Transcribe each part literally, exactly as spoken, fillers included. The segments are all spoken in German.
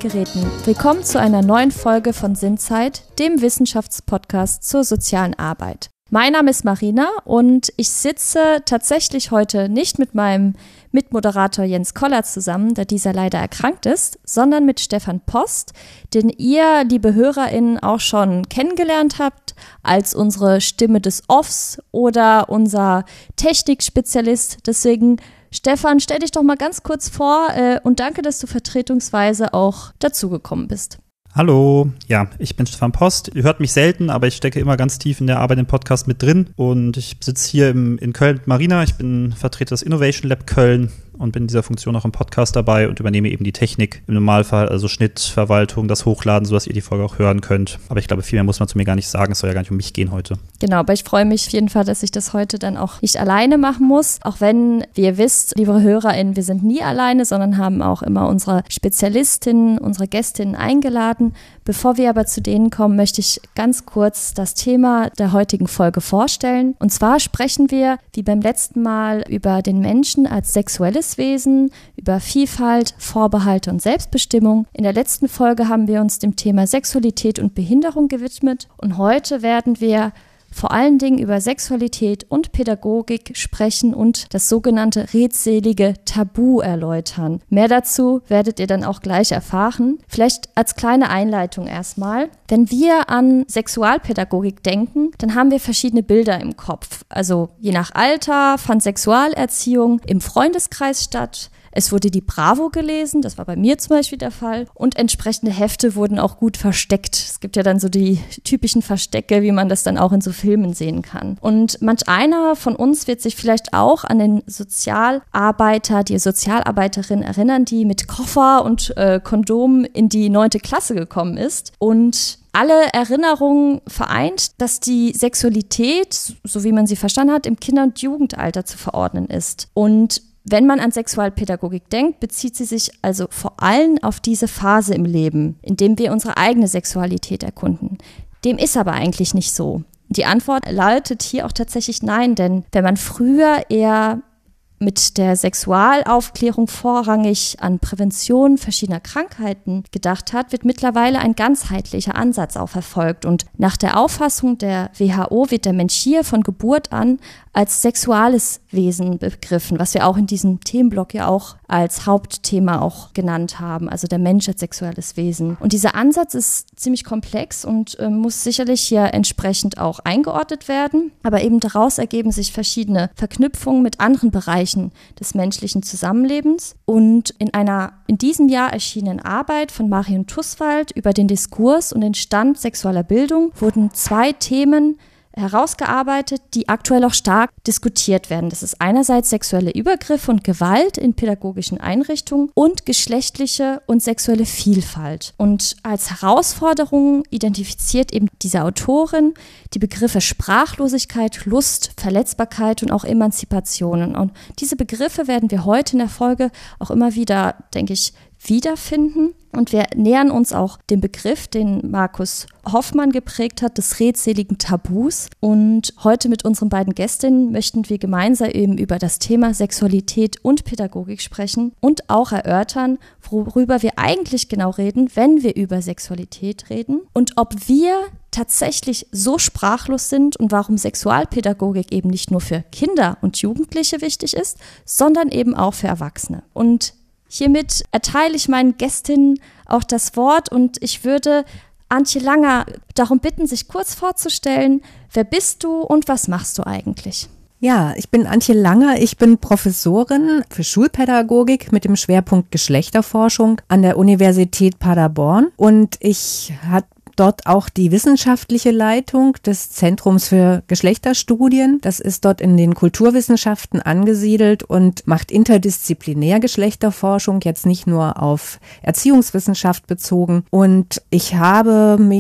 Endgeräten. Willkommen zu einer neuen Folge von Sinnzeit, dem Wissenschaftspodcast zur sozialen Arbeit. Mein Name ist Marina und ich sitze tatsächlich heute nicht mit meinem Mitmoderator Jens Koller zusammen, da dieser leider erkrankt ist, sondern mit Stefan Post, den ihr, liebe HörerInnen, auch schon kennengelernt habt als unsere Stimme des Offs oder unser Technikspezialist. Deswegen, Stefan, stell dich doch mal ganz kurz vor äh, und danke, dass du vertretungsweise auch dazugekommen bist. Hallo, ja, ich bin Stefan Post. Ihr hört mich selten, aber ich stecke immer ganz tief in der Arbeit im Podcast mit drin. Und ich sitze hier im, in Köln mit Marina. Ich bin Vertreter des Innovation Lab Köln und bin in dieser Funktion auch im Podcast dabei und übernehme eben die Technik im Normalfall, also Schnitt, Verwaltung, das Hochladen, sodass ihr die Folge auch hören könnt. Aber ich glaube, viel mehr muss man zu mir gar nicht sagen. Es soll ja gar nicht um mich gehen heute. Genau, aber ich freue mich auf jeden Fall, dass ich das heute dann auch nicht alleine machen muss. Auch wenn, wie ihr wisst, liebe HörerInnen, wir sind nie alleine, sondern haben auch immer unsere Spezialistinnen, unsere Gästinnen eingeladen. Bevor wir aber zu denen kommen, möchte ich ganz kurz das Thema der heutigen Folge vorstellen. Und zwar sprechen wir, wie beim letzten Mal, über den Menschen als sexuelles Wesen, über Vielfalt, Vorbehalte und Selbstbestimmung. In der letzten Folge haben wir uns dem Thema Sexualität und Behinderung gewidmet und heute werden wir vor allen Dingen über Sexualität und Pädagogik sprechen und das sogenannte redselige Tabu erläutern. Mehr dazu werdet ihr dann auch gleich erfahren. Vielleicht als kleine Einleitung erstmal. Wenn wir an Sexualpädagogik denken, dann haben wir verschiedene Bilder im Kopf. Also je nach Alter fand Sexualerziehung im Freundeskreis statt. Es wurde die Bravo gelesen, das war bei mir zum Beispiel der Fall, und entsprechende Hefte wurden auch gut versteckt. Es gibt ja dann so die typischen Verstecke, wie man das dann auch in so Filmen sehen kann. Und manch einer von uns wird sich vielleicht auch an den Sozialarbeiter, die Sozialarbeiterin erinnern, die mit Koffer und äh, Kondom in die neunte Klasse gekommen ist und alle Erinnerungen vereint, dass die Sexualität, so wie man sie verstanden hat, im Kinder- und Jugendalter zu verordnen ist. Und wenn man an Sexualpädagogik denkt, bezieht sie sich also vor allem auf diese Phase im Leben, in dem wir unsere eigene Sexualität erkunden. Dem ist aber eigentlich nicht so. Die Antwort lautet hier auch tatsächlich nein, denn wenn man früher eher mit der Sexualaufklärung vorrangig an Prävention verschiedener Krankheiten gedacht hat, wird mittlerweile ein ganzheitlicher Ansatz auch verfolgt. Und nach der Auffassung der W H O wird der Mensch hier von Geburt an als sexuales Wesen begriffen, was wir auch in diesem Themenblock ja auch als Hauptthema auch genannt haben, also der Mensch als sexuelles Wesen. Und dieser Ansatz ist ziemlich komplex und äh, muss sicherlich hier entsprechend auch eingeordnet werden, aber eben daraus ergeben sich verschiedene Verknüpfungen mit anderen Bereichen des menschlichen Zusammenlebens. Und in einer in diesem Jahr erschienenen Arbeit von Marion Tusswald über den Diskurs und den Stand sexueller Bildung wurden zwei Themen herausgearbeitet, die aktuell auch stark diskutiert werden. Das ist einerseits sexuelle Übergriffe und Gewalt in pädagogischen Einrichtungen und geschlechtliche und sexuelle Vielfalt. Und als Herausforderung identifiziert eben diese Autorin die Begriffe Sprachlosigkeit, Lust, Verletzbarkeit und auch Emanzipation. Und diese Begriffe werden wir heute in der Folge auch immer wieder, denke ich, wiederfinden. Und wir nähern uns auch dem Begriff, den Markus Hoffmann geprägt hat, des redseligen Tabus. Und heute mit unseren beiden Gästinnen möchten wir gemeinsam eben über das Thema Sexualität und Pädagogik sprechen und auch erörtern, worüber wir eigentlich genau reden, wenn wir über Sexualität reden und ob wir tatsächlich so sprachlos sind und warum Sexualpädagogik eben nicht nur für Kinder und Jugendliche wichtig ist, sondern eben auch für Erwachsene. Und hiermit erteile ich meinen Gästinnen auch das Wort und ich würde Antje Langer darum bitten, sich kurz vorzustellen. Wer bist du und was machst du eigentlich? Ja, ich bin Antje Langer. Ich bin Professorin für Schulpädagogik mit dem Schwerpunkt Geschlechterforschung an der Universität Paderborn und ich habe dort auch die wissenschaftliche Leitung des Zentrums für Geschlechterstudien. Das ist dort in den Kulturwissenschaften angesiedelt und macht interdisziplinär Geschlechterforschung, jetzt nicht nur auf Erziehungswissenschaft bezogen. Und ich habe mich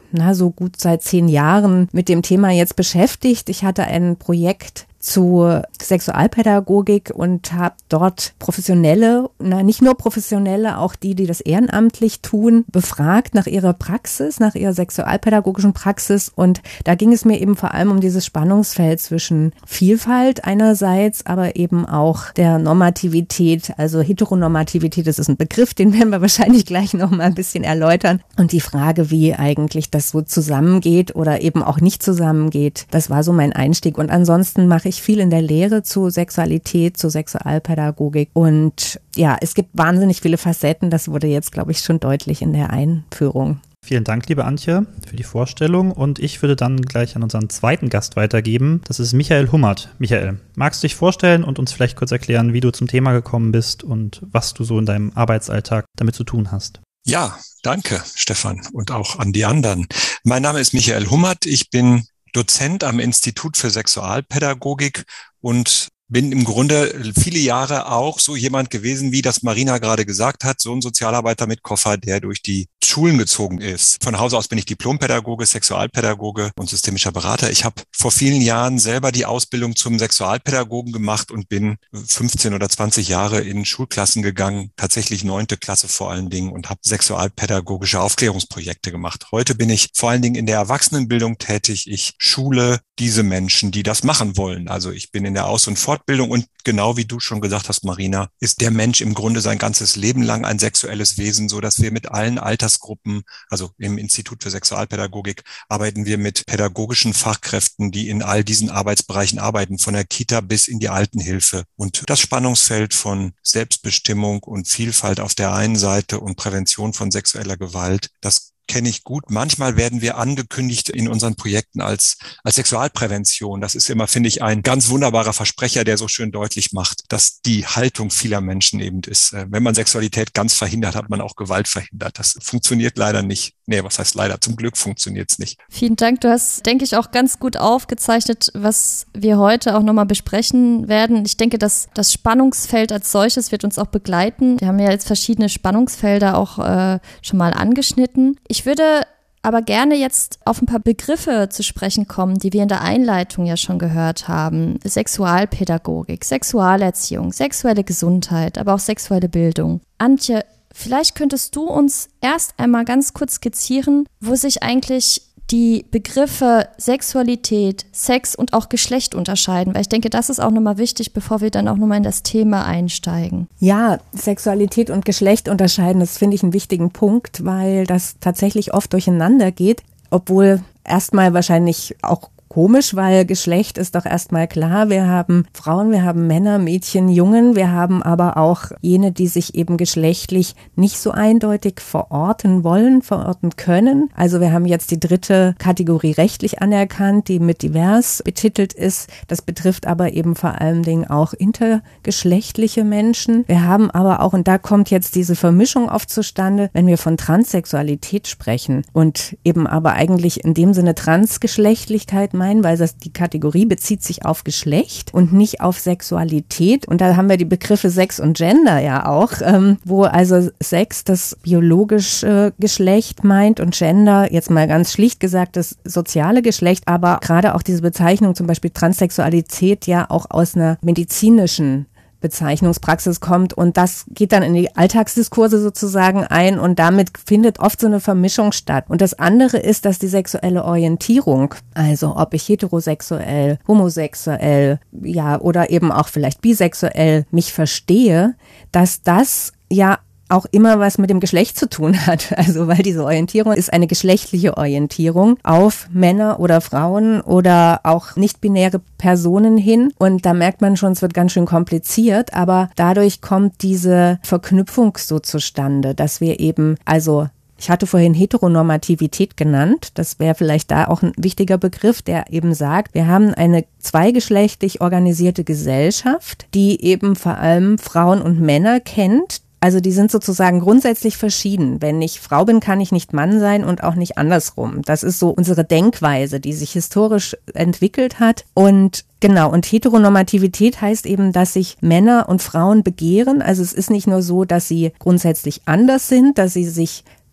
na, so gut seit zehn Jahren mit dem Thema jetzt beschäftigt. Ich hatte ein Projekt zu Sexualpädagogik und habe dort Professionelle, na nicht nur Professionelle, auch die, die das ehrenamtlich tun, befragt nach ihrer Praxis, nach ihrer sexualpädagogischen Praxis. Und da ging es mir eben vor allem um dieses Spannungsfeld zwischen Vielfalt einerseits, aber eben auch der Normativität, also Heteronormativität, das ist ein Begriff, den werden wir wahrscheinlich gleich noch mal ein bisschen erläutern. Und die Frage, wie eigentlich das so zusammengeht oder eben auch nicht zusammengeht, das war so mein Einstieg. Und ansonsten mache ich viel in der Lehre zu Sexualität, zu Sexualpädagogik und ja, es gibt wahnsinnig viele Facetten, das wurde jetzt, glaube ich, schon deutlich in der Einführung. Vielen Dank, liebe Antje, für die Vorstellung und ich würde dann gleich an unseren zweiten Gast weitergeben. Das ist Michael Hummert. Michael, magst du dich vorstellen und uns vielleicht kurz erklären, wie du zum Thema gekommen bist und was du so in deinem Arbeitsalltag damit zu tun hast? Ja, danke, Stefan, und auch an die anderen. Mein Name ist Michael Hummert, ich bin Dozent am Institut für Sexualpädagogik und bin im Grunde viele Jahre auch so jemand gewesen, wie das Marina gerade gesagt hat, so ein Sozialarbeiter mit Koffer, der durch die Schulen gezogen ist. Von Hause aus bin ich Diplompädagoge, Sexualpädagoge und systemischer Berater. Ich habe vor vielen Jahren selber die Ausbildung zum Sexualpädagogen gemacht und bin fünfzehn oder zwanzig Jahre in Schulklassen gegangen, tatsächlich neunte Klasse vor allen Dingen, und habe sexualpädagogische Aufklärungsprojekte gemacht. Heute bin ich vor allen Dingen in der Erwachsenenbildung tätig. Ich schule diese Menschen, die das machen wollen. Also ich bin in der Aus- und Fortbildung und genau wie du schon gesagt hast, Marina, ist der Mensch im Grunde sein ganzes Leben lang ein sexuelles Wesen, so dass wir mit allen Altersgruppen, also im Institut für Sexualpädagogik, arbeiten wir mit pädagogischen Fachkräften, die in all diesen Arbeitsbereichen arbeiten, von der Kita bis in die Altenhilfe. Und das Spannungsfeld von Selbstbestimmung und Vielfalt auf der einen Seite und Prävention von sexueller Gewalt, das kenne ich gut. Manchmal werden wir angekündigt in unseren Projekten als als Sexualprävention. Das ist immer, finde ich, ein ganz wunderbarer Versprecher, der so schön deutlich macht, dass die Haltung vieler Menschen eben ist. Wenn man Sexualität ganz verhindert, hat man auch Gewalt verhindert. Das funktioniert leider nicht. Nee, was heißt leider? Zum Glück funktioniert es nicht. Vielen Dank. Du hast, denke ich, auch ganz gut aufgezeichnet, was wir heute auch nochmal besprechen werden. Ich denke, dass das Spannungsfeld als solches wird uns auch begleiten. Wir haben ja jetzt verschiedene Spannungsfelder auch äh, schon mal angeschnitten. Ich würde aber gerne jetzt auf ein paar Begriffe zu sprechen kommen, die wir in der Einleitung ja schon gehört haben. Sexualpädagogik, Sexualerziehung, sexuelle Gesundheit, aber auch sexuelle Bildung. Antje, vielleicht könntest du uns erst einmal ganz kurz skizzieren, wo sich eigentlich die Begriffe Sexualität, Sex und auch Geschlecht unterscheiden, weil ich denke, das ist auch nochmal wichtig, bevor wir dann auch nochmal in das Thema einsteigen. Ja, Sexualität und Geschlecht unterscheiden, das finde ich einen wichtigen Punkt, weil das tatsächlich oft durcheinander geht, obwohl erstmal wahrscheinlich auch komisch, weil Geschlecht ist doch erstmal klar. Wir haben Frauen, wir haben Männer, Mädchen, Jungen. Wir haben aber auch jene, die sich eben geschlechtlich nicht so eindeutig verorten wollen, verorten können. Also wir haben jetzt die dritte Kategorie rechtlich anerkannt, die mit divers betitelt ist. Das betrifft aber eben vor allen Dingen auch intergeschlechtliche Menschen. Wir haben aber auch, und da kommt jetzt diese Vermischung oft zustande, wenn wir von Transsexualität sprechen und eben aber eigentlich in dem Sinne Transgeschlechtlichkeit meinen, weil das, die Kategorie bezieht sich auf Geschlecht und nicht auf Sexualität. Und da haben wir die Begriffe Sex und Gender ja auch, ähm, wo also Sex das biologische Geschlecht meint und Gender, jetzt mal ganz schlicht gesagt, das soziale Geschlecht, aber gerade auch diese Bezeichnung, zum Beispiel Transsexualität, ja auch aus einer medizinischen Bezeichnungspraxis kommt und das geht dann in die Alltagsdiskurse sozusagen ein und damit findet oft so eine Vermischung statt. Und das andere ist, dass die sexuelle Orientierung, also ob ich heterosexuell, homosexuell, ja, oder eben auch vielleicht bisexuell mich verstehe, dass das ja auch immer was mit dem Geschlecht zu tun hat. Also weil diese Orientierung ist eine geschlechtliche Orientierung auf Männer oder Frauen oder auch nicht-binäre Personen hin. Und da merkt man schon, es wird ganz schön kompliziert, aber dadurch kommt diese Verknüpfung so zustande, dass wir eben, also ich hatte vorhin Heteronormativität genannt. Das wäre vielleicht da auch ein wichtiger Begriff, der eben sagt, wir haben eine zweigeschlechtlich organisierte Gesellschaft, die eben vor allem Frauen und Männer kennt. Also die sind sozusagen grundsätzlich verschieden. Wenn ich Frau bin, kann ich nicht Mann sein und auch nicht andersrum. Das ist so unsere Denkweise, die sich historisch entwickelt hat. Und genau, und Heteronormativität heißt eben, dass sich Männer und Frauen begehren. Also es ist nicht nur so, dass sie grundsätzlich anders sind, dass sie sich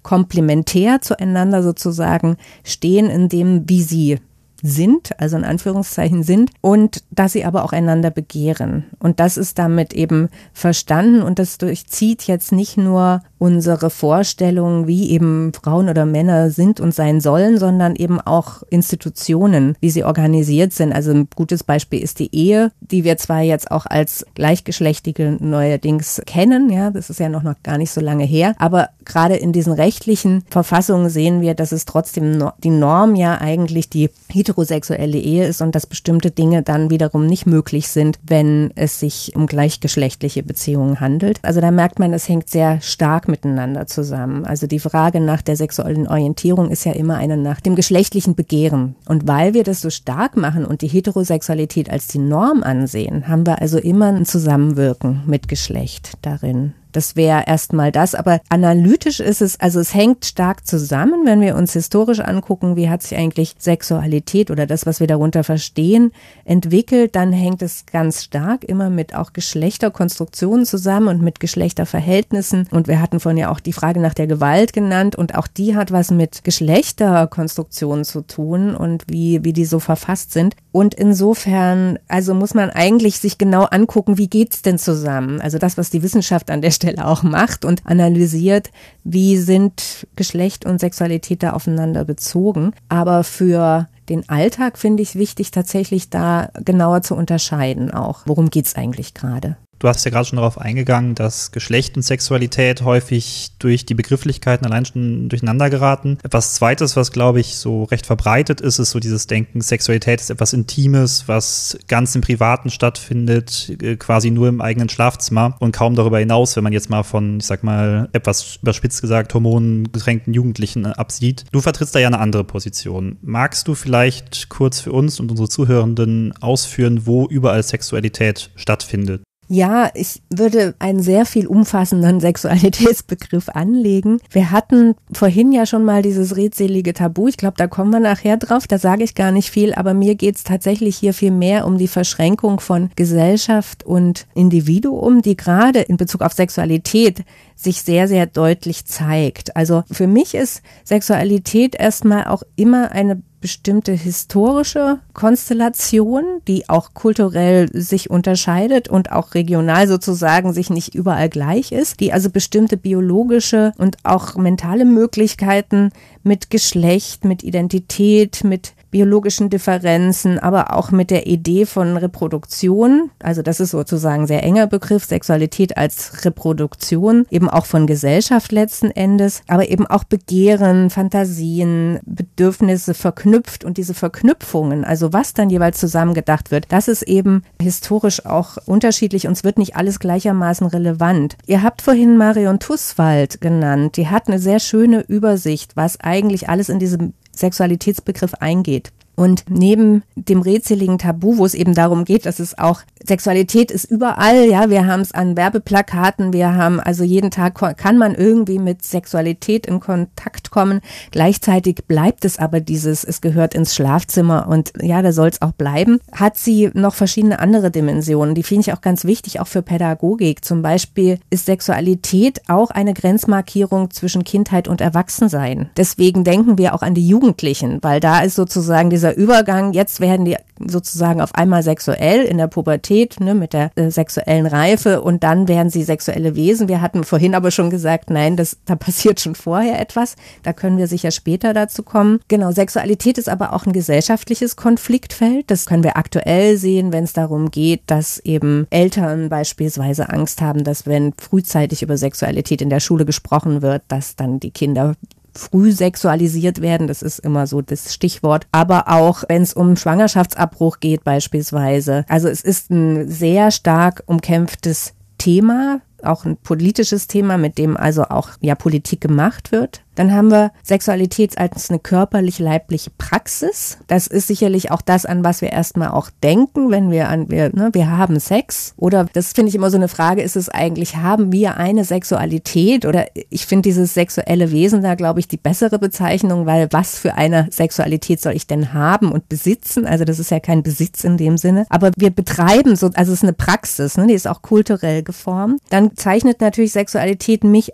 komplementär zueinander sozusagen stehen in dem, wie sie sind, also in Anführungszeichen sind, und dass sie aber auch einander begehren. Und das ist damit eben verstanden und das durchzieht jetzt nicht nur unsere Vorstellungen, wie eben Frauen oder Männer sind und sein sollen, sondern eben auch Institutionen, wie sie organisiert sind. Also ein gutes Beispiel ist die Ehe, die wir zwar jetzt auch als gleichgeschlechtige neuerdings kennen, ja, das ist ja noch, noch gar nicht so lange her, aber gerade in diesen rechtlichen Verfassungen sehen wir, dass es trotzdem no- die Norm ja eigentlich die heterosexuelle Ehe ist und dass bestimmte Dinge dann wiederum nicht möglich sind, wenn es sich um gleichgeschlechtliche Beziehungen handelt. Also da merkt man, es hängt sehr stark miteinander zusammen. Also die Frage nach der sexuellen Orientierung ist ja immer eine nach dem geschlechtlichen Begehren. Und weil wir das so stark machen und die Heterosexualität als die Norm ansehen, haben wir also immer ein Zusammenwirken mit Geschlecht darin. Das wäre erstmal das, aber analytisch ist es, also es hängt stark zusammen, wenn wir uns historisch angucken, wie hat sich eigentlich Sexualität oder das, was wir darunter verstehen, entwickelt, dann hängt es ganz stark immer mit auch Geschlechterkonstruktionen zusammen und mit Geschlechterverhältnissen. Und wir hatten vorhin ja auch die Frage nach der Gewalt genannt und auch die hat was mit Geschlechterkonstruktionen zu tun und wie, wie die so verfasst sind. Und insofern, also muss man eigentlich sich genau angucken, wie geht's denn zusammen? Also das, was die Wissenschaft an der Stelle auch macht und analysiert, wie sind Geschlecht und Sexualität da aufeinander bezogen. Aber für den Alltag finde ich wichtig, tatsächlich da genauer zu unterscheiden auch. Worum geht's eigentlich gerade? Du hast ja gerade schon darauf eingegangen, dass Geschlecht und Sexualität häufig durch die Begrifflichkeiten allein schon durcheinander geraten. Etwas Zweites, was, glaube ich, so recht verbreitet ist, ist so dieses Denken, Sexualität ist etwas Intimes, was ganz im Privaten stattfindet, quasi nur im eigenen Schlafzimmer und kaum darüber hinaus, wenn man jetzt mal von, ich sag mal, etwas überspitzt gesagt, hormongetränkten Jugendlichen absieht. Du vertrittst da ja eine andere Position. Magst du vielleicht kurz für uns und unsere Zuhörenden ausführen, wo überall Sexualität stattfindet? Ja, ich würde einen sehr viel umfassenden Sexualitätsbegriff anlegen. Wir hatten vorhin ja schon mal dieses redselige Tabu. Ich glaube, da kommen wir nachher drauf. Da sage ich gar nicht viel, aber mir geht es tatsächlich hier viel mehr um die Verschränkung von Gesellschaft und Individuum, die gerade in Bezug auf Sexualität sich sehr, sehr deutlich zeigt. Also für mich ist Sexualität erstmal auch immer eine bestimmte historische Konstellation, die auch kulturell sich unterscheidet und auch regional sozusagen sich nicht überall gleich ist, die also bestimmte biologische und auch mentale Möglichkeiten mit Geschlecht, mit Identität, mit biologischen Differenzen, aber auch mit der Idee von Reproduktion, also das ist sozusagen ein sehr enger Begriff, Sexualität als Reproduktion, eben auch von Gesellschaft letzten Endes, aber eben auch Begehren, Fantasien, Bedürfnisse verknüpft und diese Verknüpfungen, also was dann jeweils zusammengedacht wird, das ist eben historisch auch unterschiedlich und es wird nicht alles gleichermaßen relevant. Ihr habt vorhin Marion Tusswald genannt, die hat eine sehr schöne Übersicht, was eigentlich alles in diesem Sexualitätsbegriff eingeht. Und neben dem rätseligen Tabu, wo es eben darum geht, dass es auch, Sexualität ist überall, ja, wir haben es an Werbeplakaten, wir haben, also jeden Tag kann man irgendwie mit Sexualität in Kontakt kommen. Gleichzeitig bleibt es aber dieses, es gehört ins Schlafzimmer und ja, da soll es auch bleiben. Hat sie noch verschiedene andere Dimensionen, die finde ich auch ganz wichtig, auch für Pädagogik. Zum Beispiel ist Sexualität auch eine Grenzmarkierung zwischen Kindheit und Erwachsensein. Deswegen denken wir auch an die Jugendlichen, weil da ist sozusagen dieser Übergang, jetzt werden die sozusagen auf einmal sexuell in der Pubertät, ne, mit der äh, sexuellen Reife und dann werden sie sexuelle Wesen. Wir hatten vorhin aber schon gesagt, nein, das, da passiert schon vorher etwas. Da können wir sicher später dazu kommen. Genau, Sexualität ist aber auch ein gesellschaftliches Konfliktfeld. Das können wir aktuell sehen, wenn es darum geht, dass eben Eltern beispielsweise Angst haben, dass wenn frühzeitig über Sexualität in der Schule gesprochen wird, dass dann die Kinder früh sexualisiert werden, das ist immer so das Stichwort, aber auch wenn es um Schwangerschaftsabbruch geht beispielsweise. Also es ist ein sehr stark umkämpftes Thema, auch ein politisches Thema, mit dem also auch ja Politik gemacht wird. Dann haben wir Sexualität als eine körperlich-leibliche Praxis. Das ist sicherlich auch das, an was wir erstmal auch denken, wenn wir an, wir, ne, wir haben Sex. Oder das finde ich immer so eine Frage, ist es eigentlich, haben wir eine Sexualität? Oder ich finde dieses sexuelle Wesen da, glaube ich, die bessere Bezeichnung, weil was für eine Sexualität soll ich denn haben und besitzen? Also das ist ja kein Besitz in dem Sinne. Aber wir betreiben so, also es ist eine Praxis, ne, die ist auch kulturell geformt. Dann zeichnet natürlich Sexualität mich als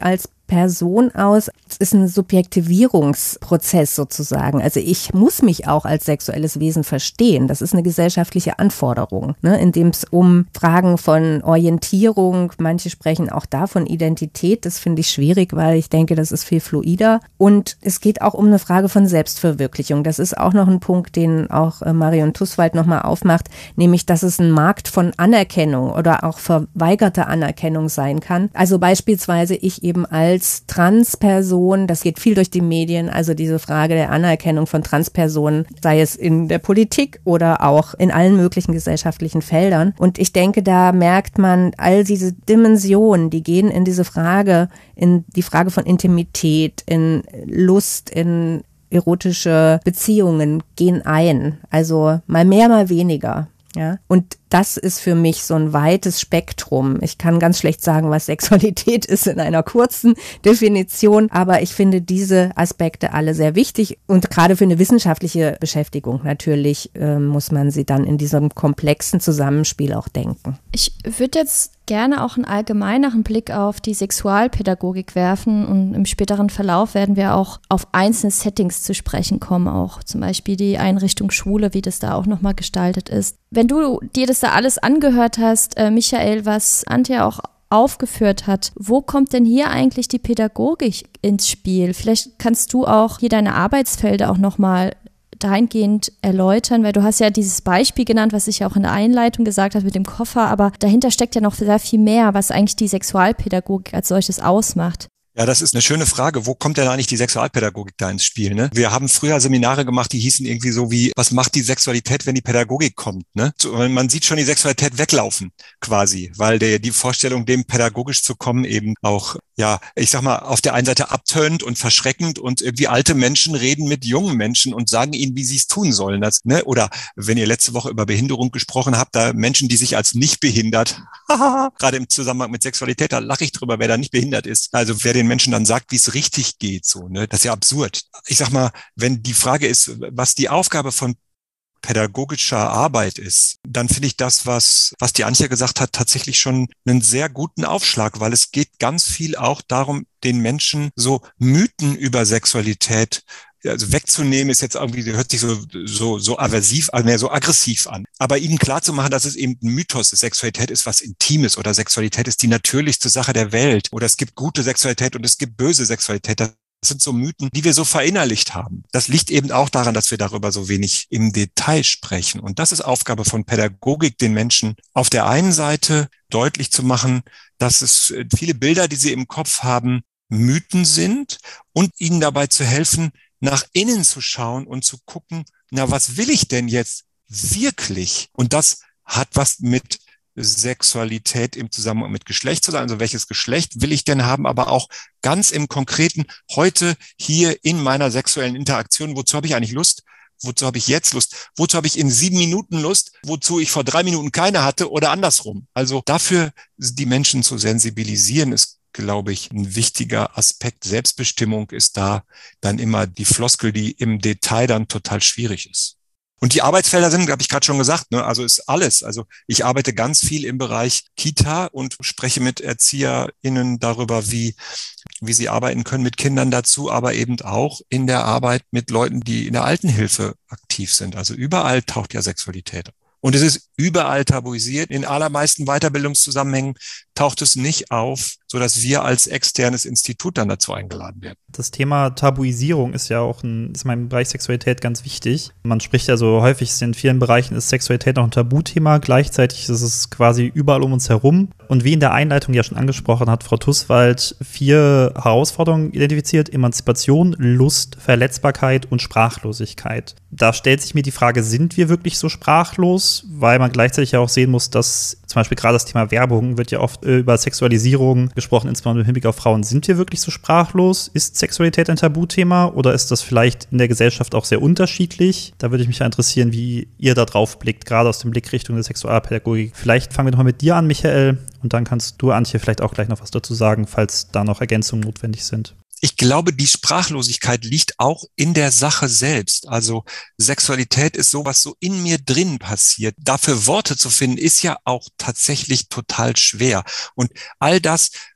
Person aus. Es ist ein Subjektivierungsprozess sozusagen. Also ich muss mich auch als sexuelles Wesen verstehen. Das ist eine gesellschaftliche Anforderung, ne, in dem es um Fragen von Orientierung, manche sprechen auch da von Identität. Das finde ich schwierig, weil ich denke, das ist viel fluider. Und es geht auch um eine Frage von Selbstverwirklichung. Das ist auch noch ein Punkt, den auch Marion Tuswald nochmal aufmacht, nämlich, dass es ein Markt von Anerkennung oder auch verweigerter Anerkennung sein kann. Also beispielsweise ich eben als Transperson, das geht viel durch die Medien, also diese Frage der Anerkennung von Transpersonen, sei es in der Politik oder auch in allen möglichen gesellschaftlichen Feldern. Und ich denke, da merkt man all diese Dimensionen, die gehen in diese Frage, in die Frage von Intimität, in Lust, in erotische Beziehungen gehen ein. Also mal mehr, mal weniger. Ja, und das ist für mich so ein weites Spektrum. Ich kann ganz schlecht sagen, was Sexualität ist in einer kurzen Definition, aber ich finde diese Aspekte alle sehr wichtig und gerade für eine wissenschaftliche Beschäftigung natürlich äh, muss man sie dann in diesem komplexen Zusammenspiel auch denken. Ich würde jetzt gerne auch einen allgemeineren Blick auf die Sexualpädagogik werfen und im späteren Verlauf werden wir auch auf einzelne Settings zu sprechen kommen, auch zum Beispiel die Einrichtung Schule, wie das da auch nochmal gestaltet ist. Wenn du dir das da alles angehört hast, äh, Michael, was Antje auch aufgeführt hat, wo kommt denn hier eigentlich die Pädagogik ins Spiel? Vielleicht kannst du auch hier deine Arbeitsfelder auch nochmal dahingehend erläutern, weil du hast ja dieses Beispiel genannt, was ich ja auch in der Einleitung gesagt habe mit dem Koffer, aber dahinter steckt ja noch sehr viel mehr, was eigentlich die Sexualpädagogik als solches ausmacht. Ja, das ist eine schöne Frage. Wo kommt denn eigentlich die Sexualpädagogik da ins Spiel? Ne? Wir haben früher Seminare gemacht, die hießen irgendwie so wie, was macht die Sexualität, wenn die Pädagogik kommt? Ne? So, man sieht schon die Sexualität weglaufen quasi, weil der, die Vorstellung, dem pädagogisch zu kommen, eben auch, ja, ich sag mal, auf der einen Seite abturnt und verschreckend und irgendwie alte Menschen reden mit jungen Menschen und sagen ihnen, wie sie es tun sollen. Das, ne? Oder wenn ihr letzte Woche über Behinderung gesprochen habt, da Menschen, die sich als nicht behindert, gerade im Zusammenhang mit Sexualität, da lache ich drüber, wer da nicht behindert ist. Also wer den Menschen dann sagt, wie es richtig geht, so, ne, das ist ja absurd. Ich sag mal, wenn die Frage ist, was die Aufgabe von pädagogischer Arbeit ist, dann finde ich das, was, was die Antje gesagt hat, tatsächlich schon einen sehr guten Aufschlag, weil es geht ganz viel auch darum, den Menschen so Mythen über Sexualität also wegzunehmen, ist jetzt irgendwie, hört sich so, so, so aversiv, also mehr so aggressiv an. Aber ihnen klarzumachen, dass es eben ein Mythos ist. Sexualität ist was Intimes oder Sexualität ist die natürlichste Sache der Welt oder es gibt gute Sexualität und es gibt böse Sexualität. Das sind so Mythen, die wir so verinnerlicht haben. Das liegt eben auch daran, dass wir darüber so wenig im Detail sprechen. Und das ist Aufgabe von Pädagogik, den Menschen auf der einen Seite deutlich zu machen, dass es viele Bilder, die sie im Kopf haben, Mythen sind und ihnen dabei zu helfen, nach innen zu schauen und zu gucken, na, was will ich denn jetzt wirklich? Und das hat was mit Sexualität im Zusammenhang mit Geschlecht zu sein. Also welches Geschlecht will ich denn haben, aber auch ganz im Konkreten heute hier in meiner sexuellen Interaktion, wozu habe ich eigentlich Lust? Wozu habe ich jetzt Lust? Wozu habe ich in sieben Minuten Lust? Wozu ich vor drei Minuten keine hatte oder andersrum? Also dafür die Menschen zu sensibilisieren, ist, glaube ich, ein wichtiger Aspekt. Selbstbestimmung ist da dann immer die Floskel, die im Detail dann total schwierig ist. Und die Arbeitsfelder sind, habe ich gerade schon gesagt, ne, also ist alles. Also ich arbeite ganz viel im Bereich Kita und spreche mit ErzieherInnen darüber, wie, wie sie arbeiten können mit Kindern dazu, aber eben auch in der Arbeit mit Leuten, die in der Altenhilfe aktiv sind. Also überall taucht ja Sexualität auf. Und es ist überall tabuisiert. In allermeisten Weiterbildungszusammenhängen taucht es nicht auf, sodass wir als externes Institut dann dazu eingeladen werden. Das Thema Tabuisierung ist ja auch ein, ist im Bereich Sexualität ganz wichtig. Man spricht ja so häufig, in vielen Bereichen ist Sexualität noch ein Tabuthema. Gleichzeitig ist es quasi überall um uns herum. Und wie in der Einleitung ja schon angesprochen hat Frau Tuswald, vier Herausforderungen identifiziert: Emanzipation, Lust, Verletzbarkeit und Sprachlosigkeit. Da stellt sich mir die Frage, sind wir wirklich so sprachlos? Weil man gleichzeitig ja auch sehen muss, dass zum Beispiel gerade das Thema Werbung wird ja oft äh, über Sexualisierung gesprochen, insbesondere im Hinblick auf Frauen. Sind wir wirklich so sprachlos? Ist Sexualität ein Tabuthema oder ist das vielleicht in der Gesellschaft auch sehr unterschiedlich? Da würde ich mich ja interessieren, wie ihr da drauf blickt, gerade aus dem Blickrichtung der Sexualpädagogik. Vielleicht fangen wir nochmal mit dir an, Michael, und dann kannst du, Antje, vielleicht auch gleich noch was dazu sagen, falls da noch Ergänzungen notwendig sind. Ich glaube, die Sprachlosigkeit liegt auch in der Sache selbst. Also Sexualität ist so, was so in mir drin passiert. Dafür Worte zu finden, ist ja auch tatsächlich total schwer. Und all das,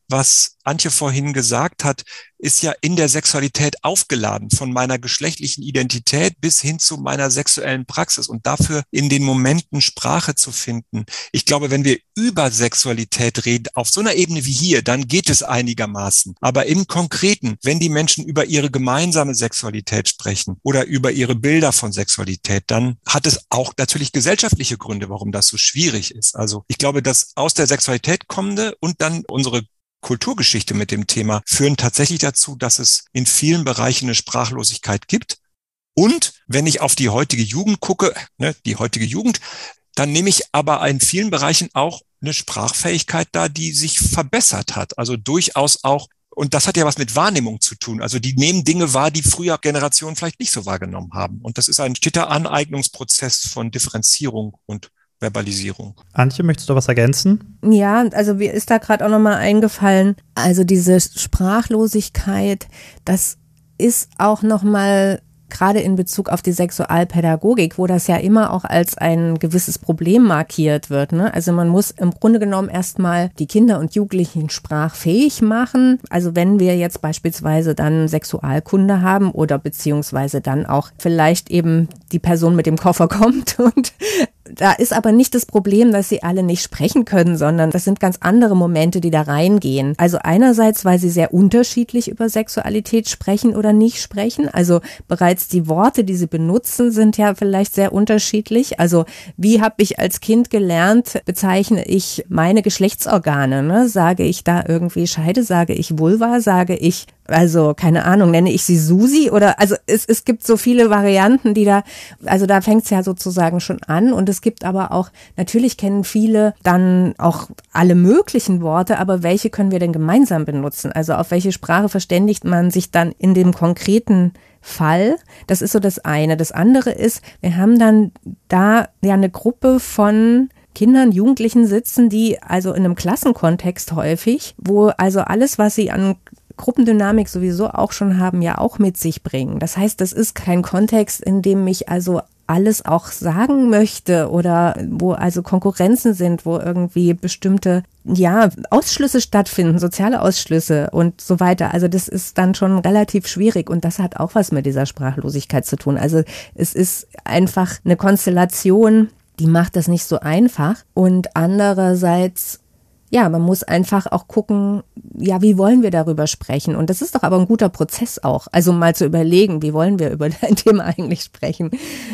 was Antje vorhin gesagt hat, ist ja in der Sexualität aufgeladen, von meiner geschlechtlichen Identität bis hin zu meiner sexuellen Praxis und dafür in den Momenten Sprache zu finden. Ich glaube, wenn wir über Sexualität reden, auf so einer Ebene wie hier, dann geht es einigermaßen. Aber im Konkreten, wenn die Menschen über ihre gemeinsame Sexualität sprechen oder über ihre Bilder von Sexualität, dann hat es auch natürlich gesellschaftliche Gründe, warum das so schwierig ist. Also ich glaube, dass aus der Sexualität kommende und dann unsere Kulturgeschichte mit dem Thema führen tatsächlich dazu, dass es in vielen Bereichen eine Sprachlosigkeit gibt. Und wenn ich auf die heutige Jugend gucke, ne, die heutige Jugend, dann nehme ich aber in vielen Bereichen auch eine Sprachfähigkeit da, die sich verbessert hat. Also durchaus auch, und das hat ja was mit Wahrnehmung zu tun. Also die nehmen Dinge wahr, die früher Generationen vielleicht nicht so wahrgenommen haben. Und das ist ein steter Aneignungsprozess von Differenzierung und Verbalisierung. Antje, möchtest du was ergänzen? Ja, also mir ist da gerade auch nochmal eingefallen, also diese Sprachlosigkeit, das ist auch nochmal gerade in Bezug auf die Sexualpädagogik, wo das ja immer auch als ein gewisses Problem markiert wird, ne? Also man muss im Grunde genommen erstmal die Kinder und Jugendlichen sprachfähig machen. Also wenn wir jetzt beispielsweise dann Sexualkunde haben oder beziehungsweise dann auch vielleicht eben die Person mit dem Koffer kommt und da ist aber nicht das Problem, dass sie alle nicht sprechen können, sondern das sind ganz andere Momente, die da reingehen. Also einerseits, weil sie sehr unterschiedlich über Sexualität sprechen oder nicht sprechen. Also bereits die Worte, die sie benutzen, sind ja vielleicht sehr unterschiedlich. Also wie habe ich als Kind gelernt, bezeichne ich meine Geschlechtsorgane? Ne? Sage ich da irgendwie Scheide, sage ich Vulva, sage ich, also keine Ahnung, nenne ich sie Susi oder, also es, es gibt so viele Varianten, die da, also da fängt es ja sozusagen schon an und es gibt aber auch, natürlich kennen viele dann auch alle möglichen Worte, aber welche können wir denn gemeinsam benutzen? Also auf welche Sprache verständigt man sich dann in dem konkreten Fall? Das ist so das eine. Das andere ist, wir haben dann da ja eine Gruppe von Kindern, Jugendlichen sitzen, die also in einem Klassenkontext häufig, wo also alles, was sie an Gruppendynamik sowieso auch schon haben, ja auch mit sich bringen. Das heißt, das ist kein Kontext, in dem ich also alles auch sagen möchte oder wo also Konkurrenzen sind, wo irgendwie bestimmte, ja, Ausschlüsse stattfinden, soziale Ausschlüsse und so weiter. Also das ist dann schon relativ schwierig und das hat auch was mit dieser Sprachlosigkeit zu tun. Also es ist einfach eine Konstellation, die macht das nicht so einfach und andererseits, ja, man muss einfach auch gucken, ja, wie wollen wir darüber sprechen? Und das ist doch aber ein guter Prozess auch. Also mal zu überlegen, wie wollen wir über ein Thema eigentlich sprechen?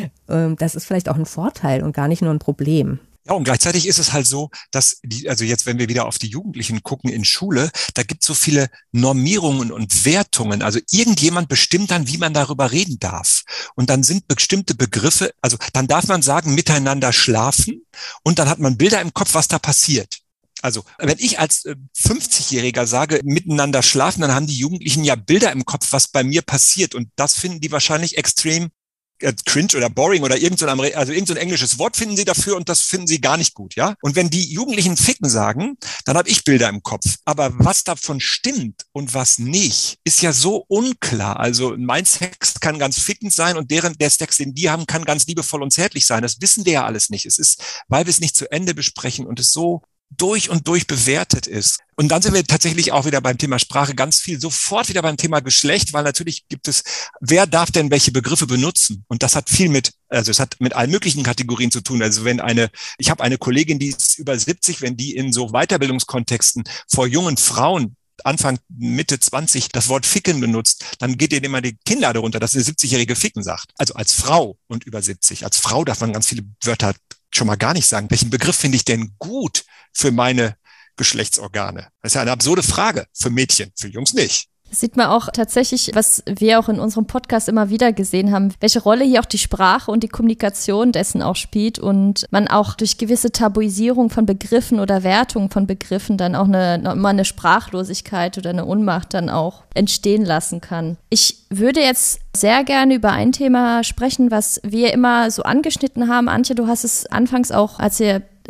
Das ist vielleicht auch ein Vorteil und gar nicht nur ein Problem. Ja, und gleichzeitig ist es halt so, dass die, also jetzt, wenn wir wieder auf die Jugendlichen gucken in Schule, da gibt es so viele Normierungen und Wertungen. Also irgendjemand bestimmt dann, wie man darüber reden darf. Und dann sind bestimmte Begriffe, also dann darf man sagen, miteinander schlafen und dann hat man Bilder im Kopf, was da passiert. Also wenn ich als fünfzigjähriger sage, miteinander schlafen, dann haben die Jugendlichen ja Bilder im Kopf, was bei mir passiert. Und das finden die wahrscheinlich extrem äh, cringe oder boring oder irgend so ein, also irgend so ein englisches Wort finden sie dafür und das finden sie gar nicht gut, ja. Und wenn die Jugendlichen ficken sagen, dann habe ich Bilder im Kopf. Aber was davon stimmt und was nicht, ist ja so unklar. Also mein Sex kann ganz fickend sein und deren der Sex, den die haben, kann ganz liebevoll und zärtlich sein. Das wissen wir ja alles nicht. Es ist, weil wir es nicht zu Ende besprechen und es so durch und durch bewertet ist. Und dann sind wir tatsächlich auch wieder beim Thema Sprache ganz viel sofort wieder beim Thema Geschlecht, weil natürlich gibt es, wer darf denn welche Begriffe benutzen? Und das hat viel mit, also es hat mit allen möglichen Kategorien zu tun. Also wenn eine, ich habe eine Kollegin, die ist über siebzig, wenn die in so Weiterbildungskontexten vor jungen Frauen Anfang, Mitte zwanzig das Wort Ficken benutzt, dann geht denen immer die Kinnlade runter, dass eine siebzigjährige Ficken sagt. Also als Frau und über siebzig. Als Frau darf man ganz viele Wörter schon mal gar nicht sagen. Welchen Begriff finde ich denn gut für meine Geschlechtsorgane? Das ist ja eine absurde Frage für Mädchen, für Jungs nicht. Das sieht man auch tatsächlich, was wir auch in unserem Podcast immer wieder gesehen haben, welche Rolle hier auch die Sprache und die Kommunikation dessen auch spielt und man auch durch gewisse Tabuisierung von Begriffen oder Wertung von Begriffen dann auch eine, mal eine Sprachlosigkeit oder eine Unmacht dann auch entstehen lassen kann. Ich würde jetzt sehr gerne über ein Thema sprechen, was wir immer so angeschnitten haben. Antje, du hast es anfangs auch, als ihr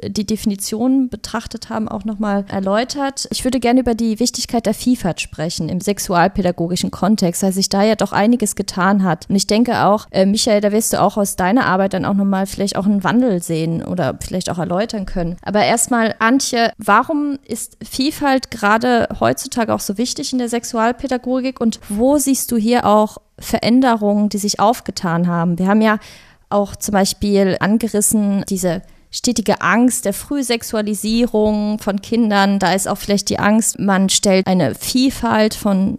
die Definition betrachtet haben, auch nochmal erläutert. Ich würde gerne über die Wichtigkeit der Vielfalt sprechen im sexualpädagogischen Kontext, weil sich da ja doch einiges getan hat. Und ich denke auch, äh, Michael, da wirst du auch aus deiner Arbeit dann auch nochmal vielleicht auch einen Wandel sehen oder vielleicht auch erläutern können. Aber erstmal, Antje, warum ist Vielfalt gerade heutzutage auch so wichtig in der Sexualpädagogik und wo siehst du hier auch Veränderungen, die sich aufgetan haben? Wir haben ja auch zum Beispiel angerissen, diese stetige Angst der Frühsexualisierung von Kindern. Da ist auch vielleicht die Angst, man stellt eine Vielfalt von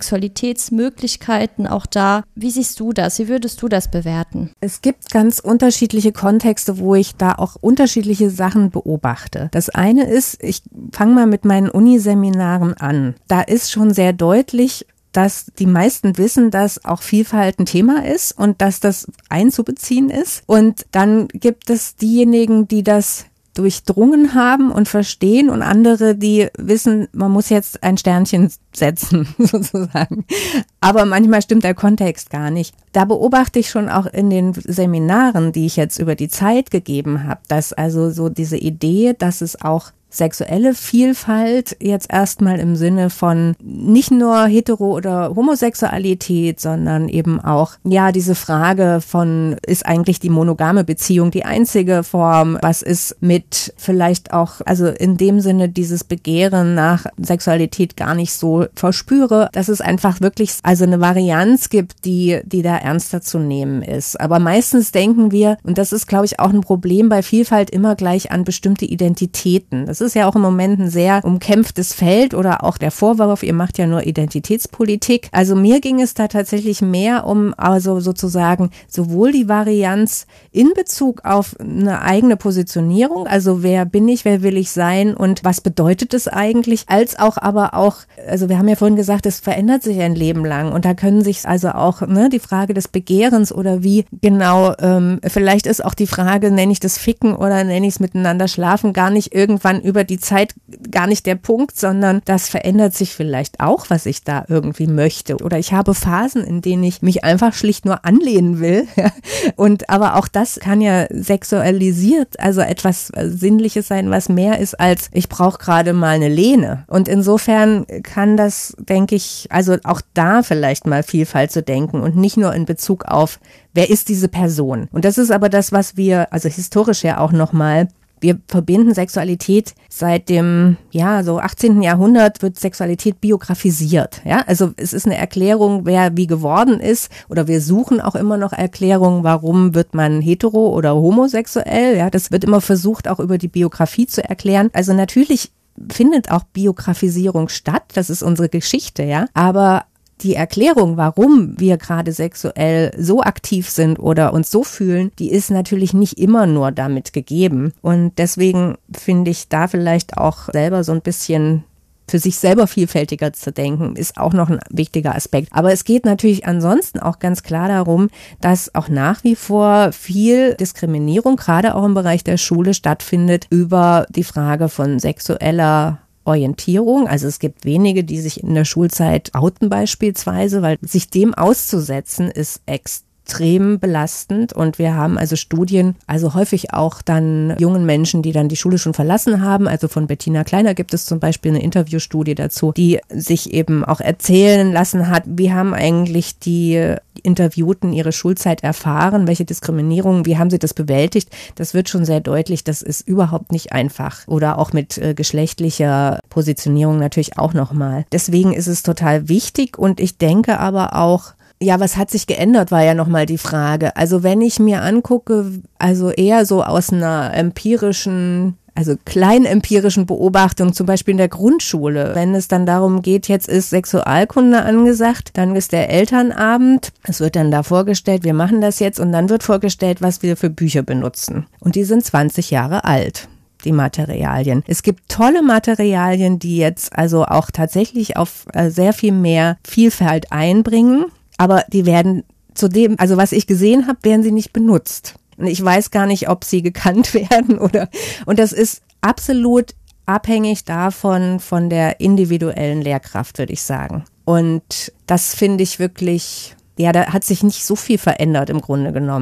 Sexualitätsmöglichkeiten auch dar. Wie siehst du das? Wie würdest du das bewerten? Es gibt ganz unterschiedliche Kontexte, wo ich da auch unterschiedliche Sachen beobachte. Das eine ist, ich fange mal mit meinen Uniseminaren an. Da ist schon sehr deutlich, dass die meisten wissen, dass auch Vielfalt ein Thema ist und dass das einzubeziehen ist. Und dann gibt es diejenigen, die das durchdrungen haben und verstehen und andere, die wissen, man muss jetzt ein Sternchen setzen, sozusagen. Aber manchmal stimmt der Kontext gar nicht. Da beobachte ich schon auch in den Seminaren, die ich jetzt über die Zeit gegeben habe, dass also so diese Idee, dass es auch sexuelle Vielfalt jetzt erstmal im Sinne von nicht nur Hetero- oder Homosexualität, sondern eben auch, ja, diese Frage von, ist eigentlich die monogame Beziehung die einzige Form? Was ist mit vielleicht auch, also in dem Sinne dieses Begehren nach Sexualität gar nicht so verspüre, dass es einfach wirklich also eine Varianz gibt, die, die da ernster zu nehmen ist. Aber meistens denken wir, und das ist, glaube ich, auch ein Problem bei Vielfalt, immer gleich an bestimmte Identitäten. Das ist ja auch im Moment ein sehr umkämpftes Feld oder auch der Vorwurf, ihr macht ja nur Identitätspolitik. Also mir ging es da tatsächlich mehr um also sozusagen sowohl die Varianz in Bezug auf eine eigene Positionierung, also wer bin ich, wer will ich sein und was bedeutet es eigentlich, als auch aber auch, also wir haben ja vorhin gesagt, es verändert sich ein Leben lang und da können sich also auch ne, die Frage des Begehrens oder wie genau, ähm, vielleicht ist auch die Frage, nenne ich das Ficken oder nenne ich es miteinander schlafen, gar nicht irgendwann über die Zeit gar nicht der Punkt, sondern das verändert sich vielleicht auch, was ich da irgendwie möchte. Oder ich habe Phasen, in denen ich mich einfach schlicht nur anlehnen will. Und aber auch das kann ja sexualisiert, also etwas Sinnliches sein, was mehr ist als ich brauche gerade mal eine Lehne. Und insofern kann das, denke ich, also auch da vielleicht mal Vielfalt zu denken und nicht nur in Bezug auf, wer ist diese Person. Und das ist aber das, was wir, also historisch ja auch nochmal, wir verbinden Sexualität seit dem, ja, so achtzehnten Jahrhundert wird Sexualität biografisiert. Ja, also es ist eine Erklärung, wer wie geworden ist, oder wir suchen auch immer noch Erklärungen, warum wird man hetero oder homosexuell. Ja, das wird immer versucht, auch über die Biografie zu erklären. Also natürlich findet auch Biografisierung statt. Das ist unsere Geschichte, ja. Aber die Erklärung, warum wir gerade sexuell so aktiv sind oder uns so fühlen, die ist natürlich nicht immer nur damit gegeben. Und deswegen finde ich da vielleicht auch selber so ein bisschen für sich selber vielfältiger zu denken, ist auch noch ein wichtiger Aspekt. Aber es geht natürlich ansonsten auch ganz klar darum, dass auch nach wie vor viel Diskriminierung, gerade auch im Bereich der Schule, stattfindet über die Frage von sexueller Orientierung. Also es gibt wenige, die sich in der Schulzeit outen beispielsweise, weil sich dem auszusetzen ist extrem belastend und wir haben also Studien, also häufig auch dann jungen Menschen, die dann die Schule schon verlassen haben, also von Bettina Kleiner gibt es zum Beispiel eine Interviewstudie dazu, die sich eben auch erzählen lassen hat, wie haben eigentlich die Interviewten ihre Schulzeit erfahren, welche Diskriminierung, wie haben sie das bewältigt, das wird schon sehr deutlich, das ist überhaupt nicht einfach oder auch mit äh, geschlechtlicher Positionierung natürlich auch nochmal. Deswegen ist es total wichtig und ich denke aber auch, ja, was hat sich geändert, war ja nochmal die Frage. Also wenn ich mir angucke, also eher so aus einer empirischen, also kleinempirischen Beobachtung, zum Beispiel in der Grundschule, wenn es dann darum geht, jetzt ist Sexualkunde angesagt, dann ist der Elternabend, es wird dann da vorgestellt, wir machen das jetzt und dann wird vorgestellt, was wir für Bücher benutzen. Und die sind zwanzig Jahre alt. Die Materialien. Es gibt tolle Materialien, die jetzt also auch tatsächlich auf sehr viel mehr Vielfalt einbringen, aber die werden zu dem, also was ich gesehen habe, werden sie nicht benutzt. Und ich weiß gar nicht, ob sie gekannt werden oder, und das ist absolut abhängig davon, von der individuellen Lehrkraft, würde ich sagen. Und das finde ich wirklich, ja, da hat sich nicht so viel verändert im Grunde genommen.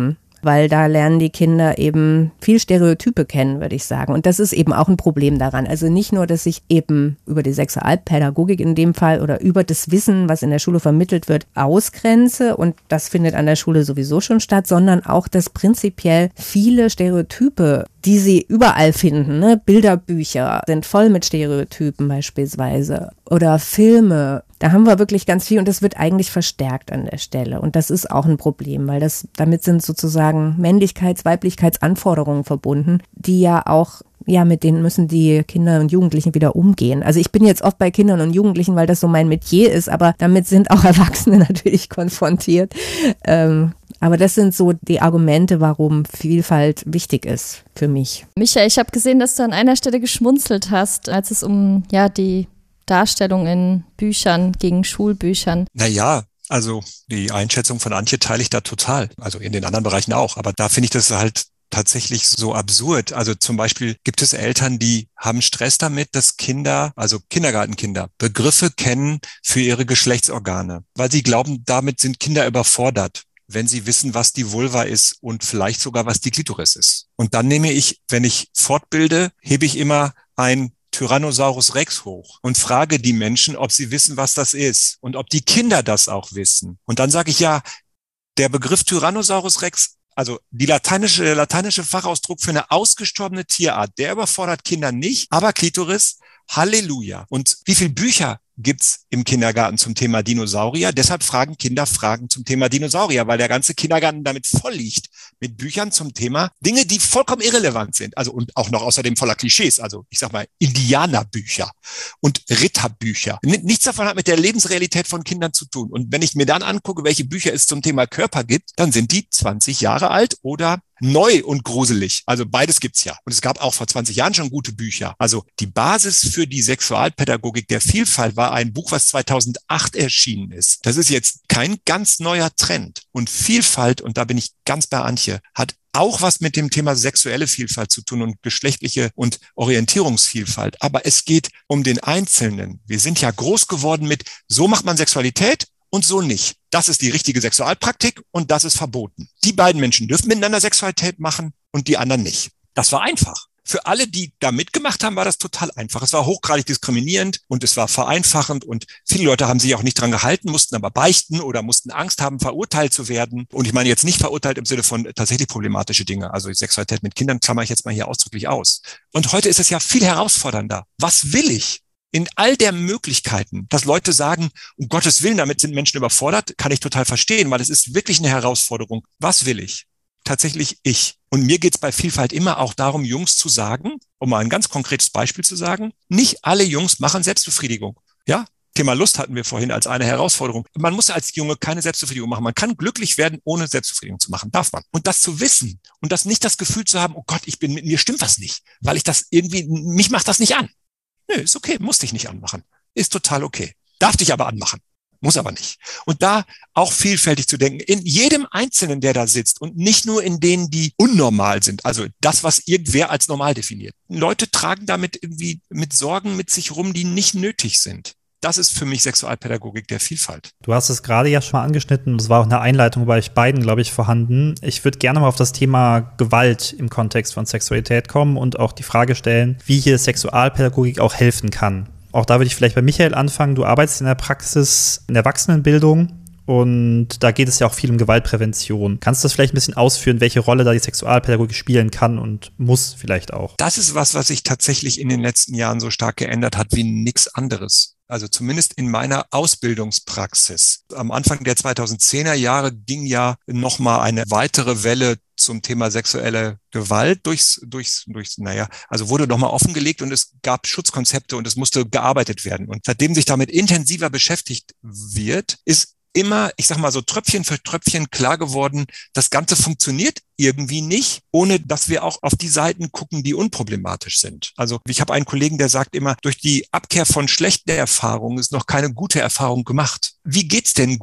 weil da lernen die Kinder eben viel Stereotype kennen, würde ich sagen. Und das ist eben auch ein Problem daran. Also nicht nur, dass ich eben über die Sexualpädagogik in dem Fall oder über das Wissen, was in der Schule vermittelt wird, ausgrenze, und das findet an der Schule sowieso schon statt, sondern auch, dass prinzipiell viele Stereotype, die sie überall finden, ne? Bilderbücher sind voll mit Stereotypen beispielsweise oder Filme. Da haben wir wirklich ganz viel und das wird eigentlich verstärkt an der Stelle. Und das ist auch ein Problem, weil das damit sind sozusagen Männlichkeits-, Weiblichkeitsanforderungen verbunden, die ja auch, ja, mit denen müssen die Kinder und Jugendlichen wieder umgehen. Also ich bin jetzt oft bei Kindern und Jugendlichen, weil das so mein Metier ist, aber damit sind auch Erwachsene natürlich konfrontiert. Ähm, aber das sind so die Argumente, warum Vielfalt wichtig ist für mich. Michael, ich habe gesehen, dass du an einer Stelle geschmunzelt hast, als es um ja die Darstellung in Büchern gegen Schulbüchern. Naja, also die Einschätzung von Antje teile ich da total. Also in den anderen Bereichen auch. Aber da finde ich das halt tatsächlich so absurd. Also zum Beispiel gibt es Eltern, die haben Stress damit, dass Kinder, also Kindergartenkinder, Begriffe kennen für ihre Geschlechtsorgane, weil sie glauben, damit sind Kinder überfordert, wenn sie wissen, was die Vulva ist und vielleicht sogar, was die Klitoris ist. Und dann nehme ich, wenn ich fortbilde, hebe ich immer ein Tyrannosaurus Rex hoch und frage die Menschen, ob sie wissen, was das ist und ob die Kinder das auch wissen. Und dann sage ich, ja, der Begriff Tyrannosaurus Rex, also die lateinische, der lateinische Fachausdruck für eine ausgestorbene Tierart, der überfordert Kinder nicht, aber Klitoris, Halleluja. Und wie viele Bücher gibt's im Kindergarten zum Thema Dinosaurier? Deshalb fragen Kinder Fragen zum Thema Dinosaurier, weil der ganze Kindergarten damit voll liegt mit Büchern zum Thema Dinge, die vollkommen irrelevant sind. Also und auch noch außerdem voller Klischees. Also ich sag mal Indianerbücher und Ritterbücher. Nichts davon hat mit der Lebensrealität von Kindern zu tun. Und wenn ich mir dann angucke, welche Bücher es zum Thema Körper gibt, dann sind die zwanzig Jahre alt oder neu und gruselig. Also beides gibt's ja. Und es gab auch vor zwanzig Jahren schon gute Bücher. Also die Basis für die Sexualpädagogik der Vielfalt war ein Buch, was zweitausendacht erschienen ist. Das ist jetzt kein ganz neuer Trend. Und Vielfalt, und da bin ich ganz bei Antje, hat auch was mit dem Thema sexuelle Vielfalt zu tun und geschlechtliche und Orientierungsvielfalt. Aber es geht um den Einzelnen. Wir sind ja groß geworden mit, so macht man Sexualität und so nicht. Das ist die richtige Sexualpraktik und das ist verboten. Die beiden Menschen dürfen miteinander Sexualität machen und die anderen nicht. Das war einfach. Für alle, die da mitgemacht haben, war das total einfach. Es war hochgradig diskriminierend und es war vereinfachend und viele Leute haben sich auch nicht dran gehalten, mussten aber beichten oder mussten Angst haben, verurteilt zu werden. Und ich meine jetzt nicht verurteilt im Sinne von tatsächlich problematische Dinge. Also Sexualität mit Kindern klammer ich jetzt mal hier ausdrücklich aus. Und heute ist es ja viel herausfordernder. Was will ich? In all der Möglichkeiten, dass Leute sagen, um Gottes Willen, damit sind Menschen überfordert, kann ich total verstehen, weil es ist wirklich eine Herausforderung. Was will ich? Tatsächlich ich. Und mir geht's bei Vielfalt immer auch darum, Jungs zu sagen, um mal ein ganz konkretes Beispiel zu sagen, nicht alle Jungs machen Selbstbefriedigung. Ja? Thema Lust hatten wir vorhin als eine Herausforderung. Man muss als Junge keine Selbstbefriedigung machen. Man kann glücklich werden, ohne Selbstbefriedigung zu machen. Darf man. Und das zu wissen und das nicht das Gefühl zu haben, oh Gott, ich bin mit mir stimmt was nicht, weil ich das irgendwie, mich macht das nicht an. Nö, ist okay, muss dich nicht anmachen. Ist total okay. Darf dich aber anmachen. Muss aber nicht. Und da auch vielfältig zu denken, in jedem Einzelnen, der da sitzt und nicht nur in denen, die unnormal sind, also das, was irgendwer als normal definiert. Leute tragen damit irgendwie mit Sorgen mit sich rum, die nicht nötig sind. Das ist für mich Sexualpädagogik der Vielfalt. Du hast es gerade ja schon mal angeschnitten, das war auch eine Einleitung bei euch beiden, glaube ich, vorhanden. Ich würde gerne mal auf das Thema Gewalt im Kontext von Sexualität kommen und auch die Frage stellen, wie hier Sexualpädagogik auch helfen kann. Auch da würde ich vielleicht bei Michael anfangen. Du arbeitest in der Praxis in der Erwachsenenbildung und da geht es ja auch viel um Gewaltprävention. Kannst du das vielleicht ein bisschen ausführen, welche Rolle da die Sexualpädagogik spielen kann und muss vielleicht auch? Das ist was, was sich tatsächlich in den letzten Jahren so stark geändert hat wie nichts anderes. Also zumindest in meiner Ausbildungspraxis. Am Anfang der zweitausendzehner Jahre ging ja nochmal eine weitere Welle zum Thema sexuelle Gewalt durchs, durchs, durchs, naja, also wurde nochmal offengelegt und es gab Schutzkonzepte und es musste gearbeitet werden. Und seitdem sich damit intensiver beschäftigt wird, ist immer, ich sag mal so Tröpfchen für Tröpfchen klar geworden, das Ganze funktioniert irgendwie nicht, ohne dass wir auch auf die Seiten gucken, die unproblematisch sind. Also ich habe einen Kollegen, der sagt immer, durch die Abkehr von schlechten Erfahrungen ist noch keine gute Erfahrung gemacht. Wie geht's denn gut?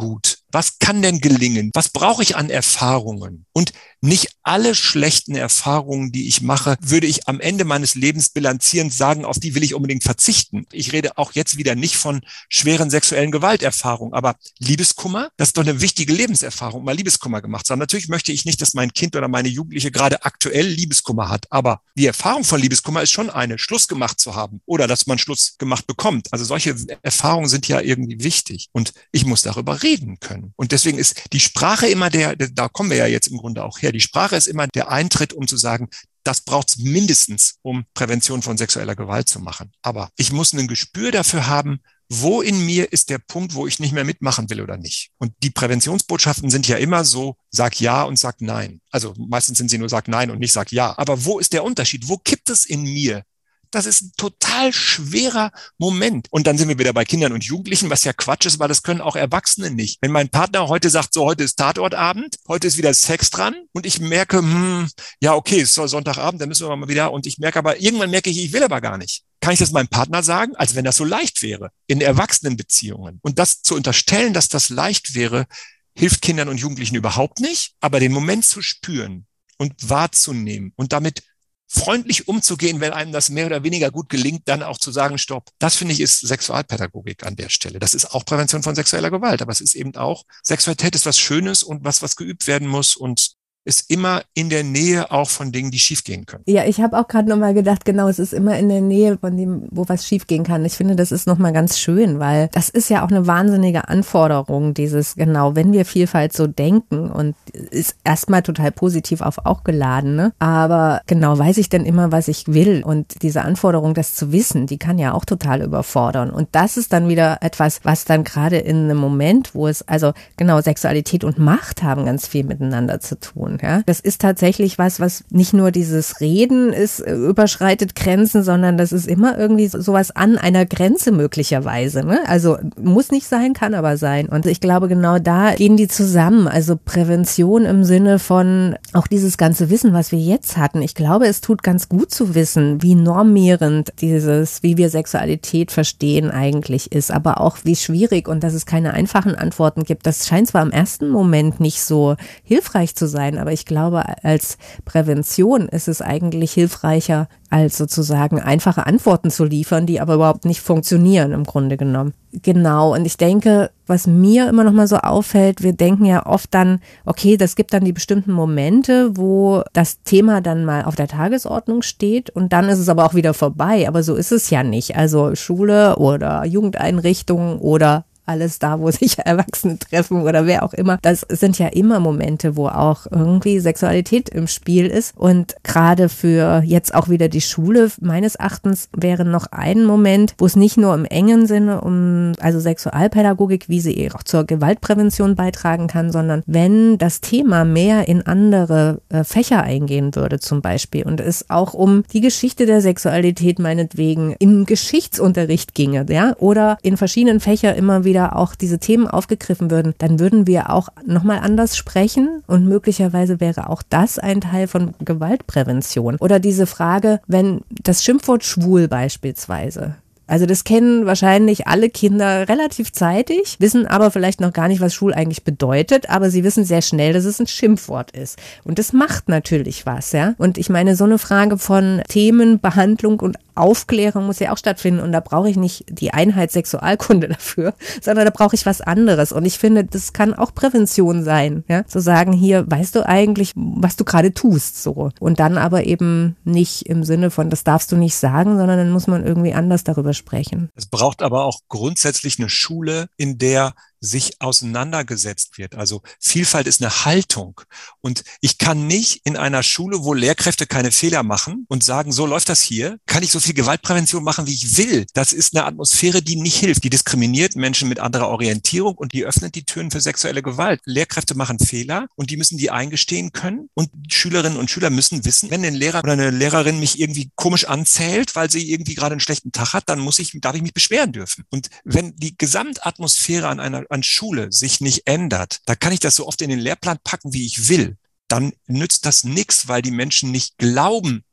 Was kann denn gelingen? Was brauche ich an Erfahrungen? Und nicht alle schlechten Erfahrungen, die ich mache, würde ich am Ende meines Lebens bilanzierend sagen, auf die will ich unbedingt verzichten. Ich rede auch jetzt wieder nicht von schweren sexuellen Gewalterfahrungen, aber Liebeskummer, das ist doch eine wichtige Lebenserfahrung, mal Liebeskummer gemacht zu haben. Natürlich möchte ich nicht, dass mein Kind oder meine Jugendliche gerade aktuell Liebeskummer hat, aber die Erfahrung von Liebeskummer ist schon eine, Schluss gemacht zu haben oder dass man Schluss gemacht bekommt. Also solche Erfahrungen sind ja irgendwie wichtig und ich muss darüber reden können. Und deswegen ist die Sprache immer der, da kommen wir ja jetzt im Grunde auch her, die Sprache ist immer der Eintritt, um zu sagen, das braucht es mindestens, um Prävention von sexueller Gewalt zu machen. Aber ich muss ein Gespür dafür haben, wo in mir ist der Punkt, wo ich nicht mehr mitmachen will oder nicht. Und die Präventionsbotschaften sind ja immer so, sag ja und sag nein. Also meistens sind sie nur sag nein und nicht sag ja. Aber wo ist der Unterschied? Wo kippt es in mir? Das ist ein total schwerer Moment. Und dann sind wir wieder bei Kindern und Jugendlichen, was ja Quatsch ist, weil das können auch Erwachsene nicht. Wenn mein Partner heute sagt, so heute ist Tatortabend, heute ist wieder Sex dran und ich merke, hm, ja okay, es ist Sonntagabend, dann müssen wir mal wieder und ich merke aber, irgendwann merke ich, ich will aber gar nicht. Kann ich das meinem Partner sagen, als wenn das so leicht wäre in Erwachsenenbeziehungen? Und das zu unterstellen, dass das leicht wäre, hilft Kindern und Jugendlichen überhaupt nicht, aber den Moment zu spüren und wahrzunehmen und damit freundlich umzugehen, wenn einem das mehr oder weniger gut gelingt, dann auch zu sagen, stopp. Das finde ich ist Sexualpädagogik an der Stelle. Das ist auch Prävention von sexueller Gewalt, aber es ist eben auch, Sexualität ist was Schönes und was, was geübt werden muss und ist immer in der Nähe auch von Dingen, die schiefgehen können. Ja, ich habe auch gerade nochmal gedacht, genau, es ist immer in der Nähe von dem, wo was schiefgehen kann. Ich finde, das ist nochmal ganz schön, weil das ist ja auch eine wahnsinnige Anforderung, dieses, genau, wenn wir Vielfalt so denken und ist erstmal total positiv auf auch geladen, ne? Aber genau, weiß ich denn immer, was ich will? Und diese Anforderung, das zu wissen, die kann ja auch total überfordern. Und das ist dann wieder etwas, was dann gerade in einem Moment, wo es, also genau, Sexualität und Macht haben ganz viel miteinander zu tun. Ja, das ist tatsächlich was, was nicht nur dieses Reden ist, überschreitet Grenzen, sondern das ist immer irgendwie sowas an einer Grenze möglicherweise. Ne? Also muss nicht sein, kann aber sein. Und ich glaube, genau da gehen die zusammen. Also Prävention im Sinne von auch dieses ganze Wissen, was wir jetzt hatten. Ich glaube, es tut ganz gut zu wissen, wie normierend dieses, wie wir Sexualität verstehen eigentlich ist, aber auch wie schwierig und dass es keine einfachen Antworten gibt. Das scheint zwar im ersten Moment nicht so hilfreich zu sein, aber ich glaube, als Prävention ist es eigentlich hilfreicher, als sozusagen einfache Antworten zu liefern, die aber überhaupt nicht funktionieren im Grunde genommen. Genau, und ich denke, was mir immer noch mal so auffällt, wir denken ja oft dann, okay, das gibt dann die bestimmten Momente, wo das Thema dann mal auf der Tagesordnung steht und dann ist es aber auch wieder vorbei, aber so ist es ja nicht. Also Schule oder Jugendeinrichtungen oder alles da, wo sich Erwachsene treffen oder wer auch immer. Das sind ja immer Momente, wo auch irgendwie Sexualität im Spiel ist. Und gerade für jetzt auch wieder die Schule, meines Erachtens wäre noch ein Moment, wo es nicht nur im engen Sinne um, also Sexualpädagogik, wie sie auch zur Gewaltprävention beitragen kann, sondern wenn das Thema mehr in andere äh, Fächer eingehen würde zum Beispiel und es auch um die Geschichte der Sexualität meinetwegen im Geschichtsunterricht ginge, ja, oder in verschiedenen Fächern immer wieder auch diese Themen aufgegriffen würden, dann würden wir auch nochmal anders sprechen und möglicherweise wäre auch das ein Teil von Gewaltprävention. Oder diese Frage, wenn das Schimpfwort schwul beispielsweise, also das kennen wahrscheinlich alle Kinder relativ zeitig, wissen aber vielleicht noch gar nicht, was schwul eigentlich bedeutet, aber sie wissen sehr schnell, dass es ein Schimpfwort ist. Und das macht natürlich was, ja. Und ich meine, so eine Frage von Themenbehandlung und Aufklärung muss ja auch stattfinden und da brauche ich nicht die Einheit Sexualkunde dafür, sondern da brauche ich was anderes und ich finde, das kann auch Prävention sein, ja, zu sagen, hier, weißt du eigentlich, was du gerade tust, so und dann aber eben nicht im Sinne von, das darfst du nicht sagen, sondern dann muss man irgendwie anders darüber sprechen. Es braucht aber auch grundsätzlich eine Schule, in der sich auseinandergesetzt wird. Also Vielfalt ist eine Haltung. Und ich kann nicht in einer Schule, wo Lehrkräfte keine Fehler machen und sagen, so läuft das hier, kann ich so viel Gewaltprävention machen, wie ich will. Das ist eine Atmosphäre, die nicht hilft. Die diskriminiert Menschen mit anderer Orientierung und die öffnet die Türen für sexuelle Gewalt. Lehrkräfte machen Fehler und die müssen die eingestehen können. Und Schülerinnen und Schüler müssen wissen, wenn ein Lehrer oder eine Lehrerin mich irgendwie komisch anzählt, weil sie irgendwie gerade einen schlechten Tag hat, dann muss ich, darf ich mich beschweren dürfen. Und wenn die Gesamtatmosphäre an einer an Schule sich nicht ändert, da kann ich das so oft in den Lehrplan packen, wie ich will, dann nützt das nichts, weil die Menschen nicht glauben,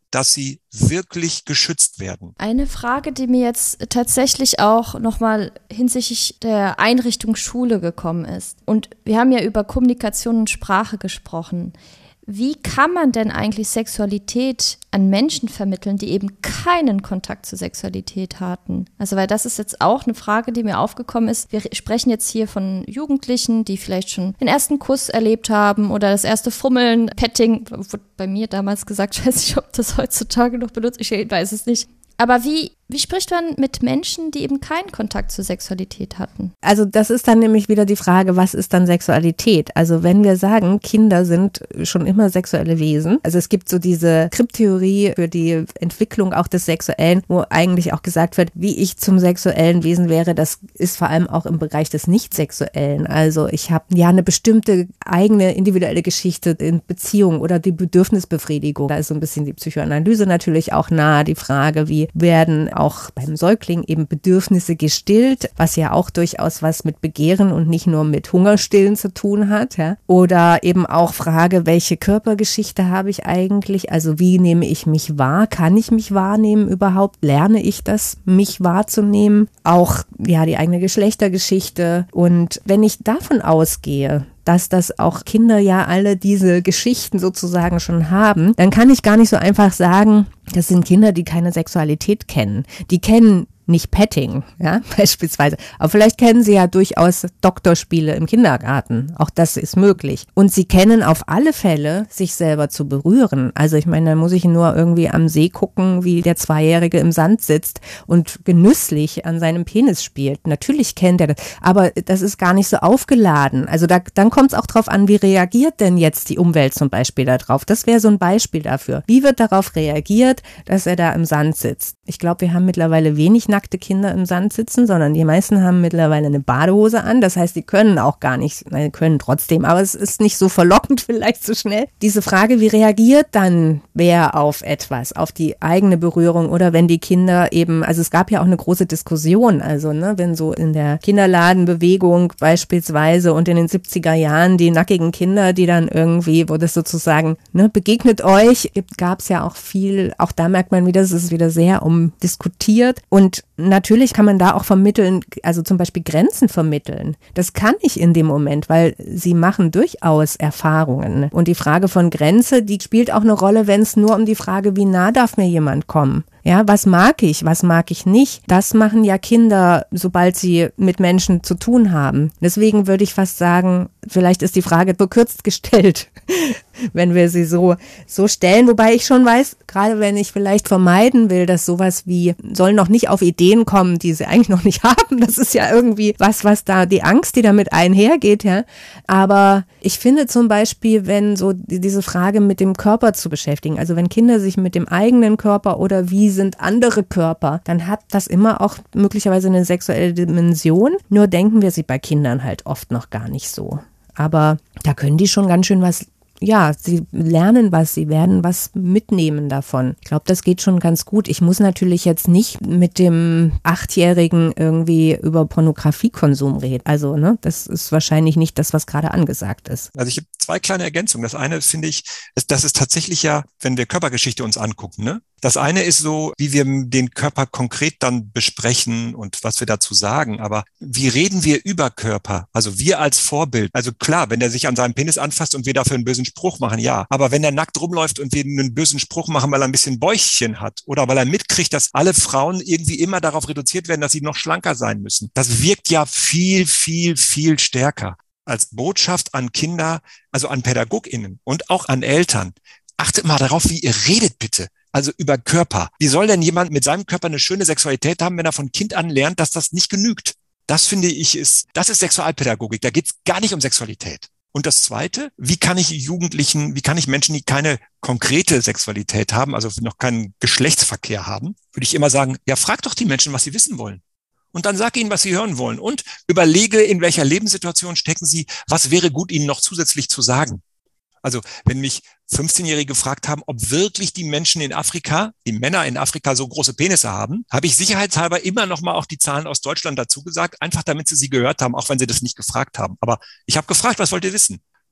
dass sie wirklich geschützt werden. Eine Frage, die mir jetzt tatsächlich auch nochmal hinsichtlich der Einrichtung Schule gekommen ist. Und wir haben ja über Kommunikation und Sprache gesprochen. Wie kann man denn eigentlich Sexualität an Menschen vermitteln, die eben keinen Kontakt zur Sexualität hatten? Also weil das ist jetzt auch eine Frage, die mir aufgekommen ist. Wir sprechen jetzt hier von Jugendlichen, die vielleicht schon den ersten Kuss erlebt haben oder das erste Fummeln, Petting, wurde bei mir damals gesagt, ich weiß nicht, ob das heutzutage noch benutzt, ich weiß es nicht. Aber wie, wie spricht man mit Menschen, die eben keinen Kontakt zur Sexualität hatten? Also das ist dann nämlich wieder die Frage, was ist dann Sexualität? Also wenn wir sagen, Kinder sind schon immer sexuelle Wesen, also es gibt so diese Kryptheorie für die Entwicklung auch des Sexuellen, wo eigentlich auch gesagt wird, wie ich zum sexuellen Wesen wäre, das ist vor allem auch im Bereich des Nicht-Sexuellen. Also ich habe ja eine bestimmte eigene individuelle Geschichte in Beziehung oder die Bedürfnisbefriedigung. Da ist so ein bisschen die Psychoanalyse natürlich auch nahe, die Frage, wie werden auch beim Säugling eben Bedürfnisse gestillt, was ja auch durchaus was mit Begehren und nicht nur mit Hungerstillen zu tun hat. Ja. Oder eben auch Frage, welche Körpergeschichte habe ich eigentlich? Also wie nehme ich mich wahr? Kann ich mich wahrnehmen überhaupt? Lerne ich das, mich wahrzunehmen? Auch ja die eigene Geschlechtergeschichte. Und wenn ich davon ausgehe, dass das auch Kinder ja alle diese Geschichten sozusagen schon haben, dann kann ich gar nicht so einfach sagen, das sind Kinder, die keine Sexualität kennen. Die kennen nicht Petting, ja, beispielsweise. Aber vielleicht kennen sie ja durchaus Doktorspiele im Kindergarten. Auch das ist möglich. Und sie kennen auf alle Fälle, sich selber zu berühren. Also ich meine, da muss ich nur irgendwie am See gucken, wie der Zweijährige im Sand sitzt und genüsslich an seinem Penis spielt. Natürlich kennt er das. Aber das ist gar nicht so aufgeladen. Also da, dann kommt es auch drauf an, wie reagiert denn jetzt die Umwelt zum Beispiel darauf? Das wäre so ein Beispiel dafür. Wie wird darauf reagiert, dass er da im Sand sitzt? Ich glaube, wir haben mittlerweile wenig nackte Kinder im Sand sitzen, sondern die meisten haben mittlerweile eine Badehose an. Das heißt, die können auch gar nicht, nein, können trotzdem, aber es ist nicht so verlockend vielleicht so schnell. Diese Frage, wie reagiert dann wer auf etwas, auf die eigene Berührung oder wenn die Kinder eben, also es gab ja auch eine große Diskussion, also ne, wenn so in der Kinderladenbewegung beispielsweise und in den siebziger Jahren die nackigen Kinder, die dann irgendwie, wo das sozusagen, ne, begegnet euch, gab es ja auch viel, auch da merkt man wieder, es ist wieder sehr umdiskutiert und natürlich kann man da auch vermitteln, also zum Beispiel Grenzen vermitteln. Das kann ich in dem Moment, weil sie machen durchaus Erfahrungen. Und die Frage von Grenze, die spielt auch eine Rolle, wenn es nur um die Frage, wie nah darf mir jemand kommen? Ja, was mag ich, was mag ich nicht? Das machen ja Kinder, sobald sie mit Menschen zu tun haben. Deswegen würde ich fast sagen, vielleicht ist die Frage verkürzt gestellt, wenn wir sie so, so stellen. Wobei ich schon weiß, gerade wenn ich vielleicht vermeiden will, dass sowas wie, sollen noch nicht auf Ideen kommen, die sie eigentlich noch nicht haben. Das ist ja irgendwie was, was da, die Angst, die damit einhergeht, ja. Aber ich finde zum Beispiel, wenn so diese Frage mit dem Körper zu beschäftigen, also wenn Kinder sich mit dem eigenen Körper oder wie sind andere Körper, dann hat das immer auch möglicherweise eine sexuelle Dimension. Nur denken wir sie bei Kindern halt oft noch gar nicht so. Aber da können die schon ganz schön was, ja, sie lernen was, sie werden was mitnehmen davon. Ich glaube, das geht schon ganz gut. Ich muss natürlich jetzt nicht mit dem Achtjährigen irgendwie über Pornografiekonsum reden. Also, ne, das ist wahrscheinlich nicht das, was gerade angesagt ist. Also ich habe zwei kleine Ergänzungen. Das eine finde ich, ist, das ist tatsächlich ja, wenn wir Körpergeschichte uns angucken, ne? Das eine ist so, wie wir den Körper konkret dann besprechen und was wir dazu sagen. Aber wie reden wir über Körper? Also wir als Vorbild. Also klar, wenn der sich an seinem Penis anfasst und wir dafür einen bösen Spruch machen, ja. Aber wenn er nackt rumläuft und wir einen bösen Spruch machen, weil er ein bisschen Bäuchchen hat oder weil er mitkriegt, dass alle Frauen irgendwie immer darauf reduziert werden, dass sie noch schlanker sein müssen. Das wirkt ja viel, viel, viel stärker als Botschaft an Kinder, also an PädagogInnen und auch an Eltern. Achtet mal darauf, wie ihr redet, bitte. Also über Körper. Wie soll denn jemand mit seinem Körper eine schöne Sexualität haben, wenn er von Kind an lernt, dass das nicht genügt? Das finde ich ist, das ist Sexualpädagogik. Da geht es gar nicht um Sexualität. Und das Zweite, wie kann ich Jugendlichen, wie kann ich Menschen, die keine konkrete Sexualität haben, also noch keinen Geschlechtsverkehr haben, würde ich immer sagen, ja, frag doch die Menschen, was sie wissen wollen. Und dann sag ihnen, was sie hören wollen. Und überlege, in welcher Lebenssituation stecken sie, was wäre gut, ihnen noch zusätzlich zu sagen. Also wenn mich fünfzehnjährige gefragt haben, ob wirklich die Menschen in Afrika, die Männer in Afrika so große Penisse haben, habe ich sicherheitshalber immer noch mal auch die Zahlen aus Deutschland dazu gesagt, einfach damit sie sie gehört haben, auch wenn sie das nicht gefragt haben. Aber ich habe gefragt, was wollt ihr wissen?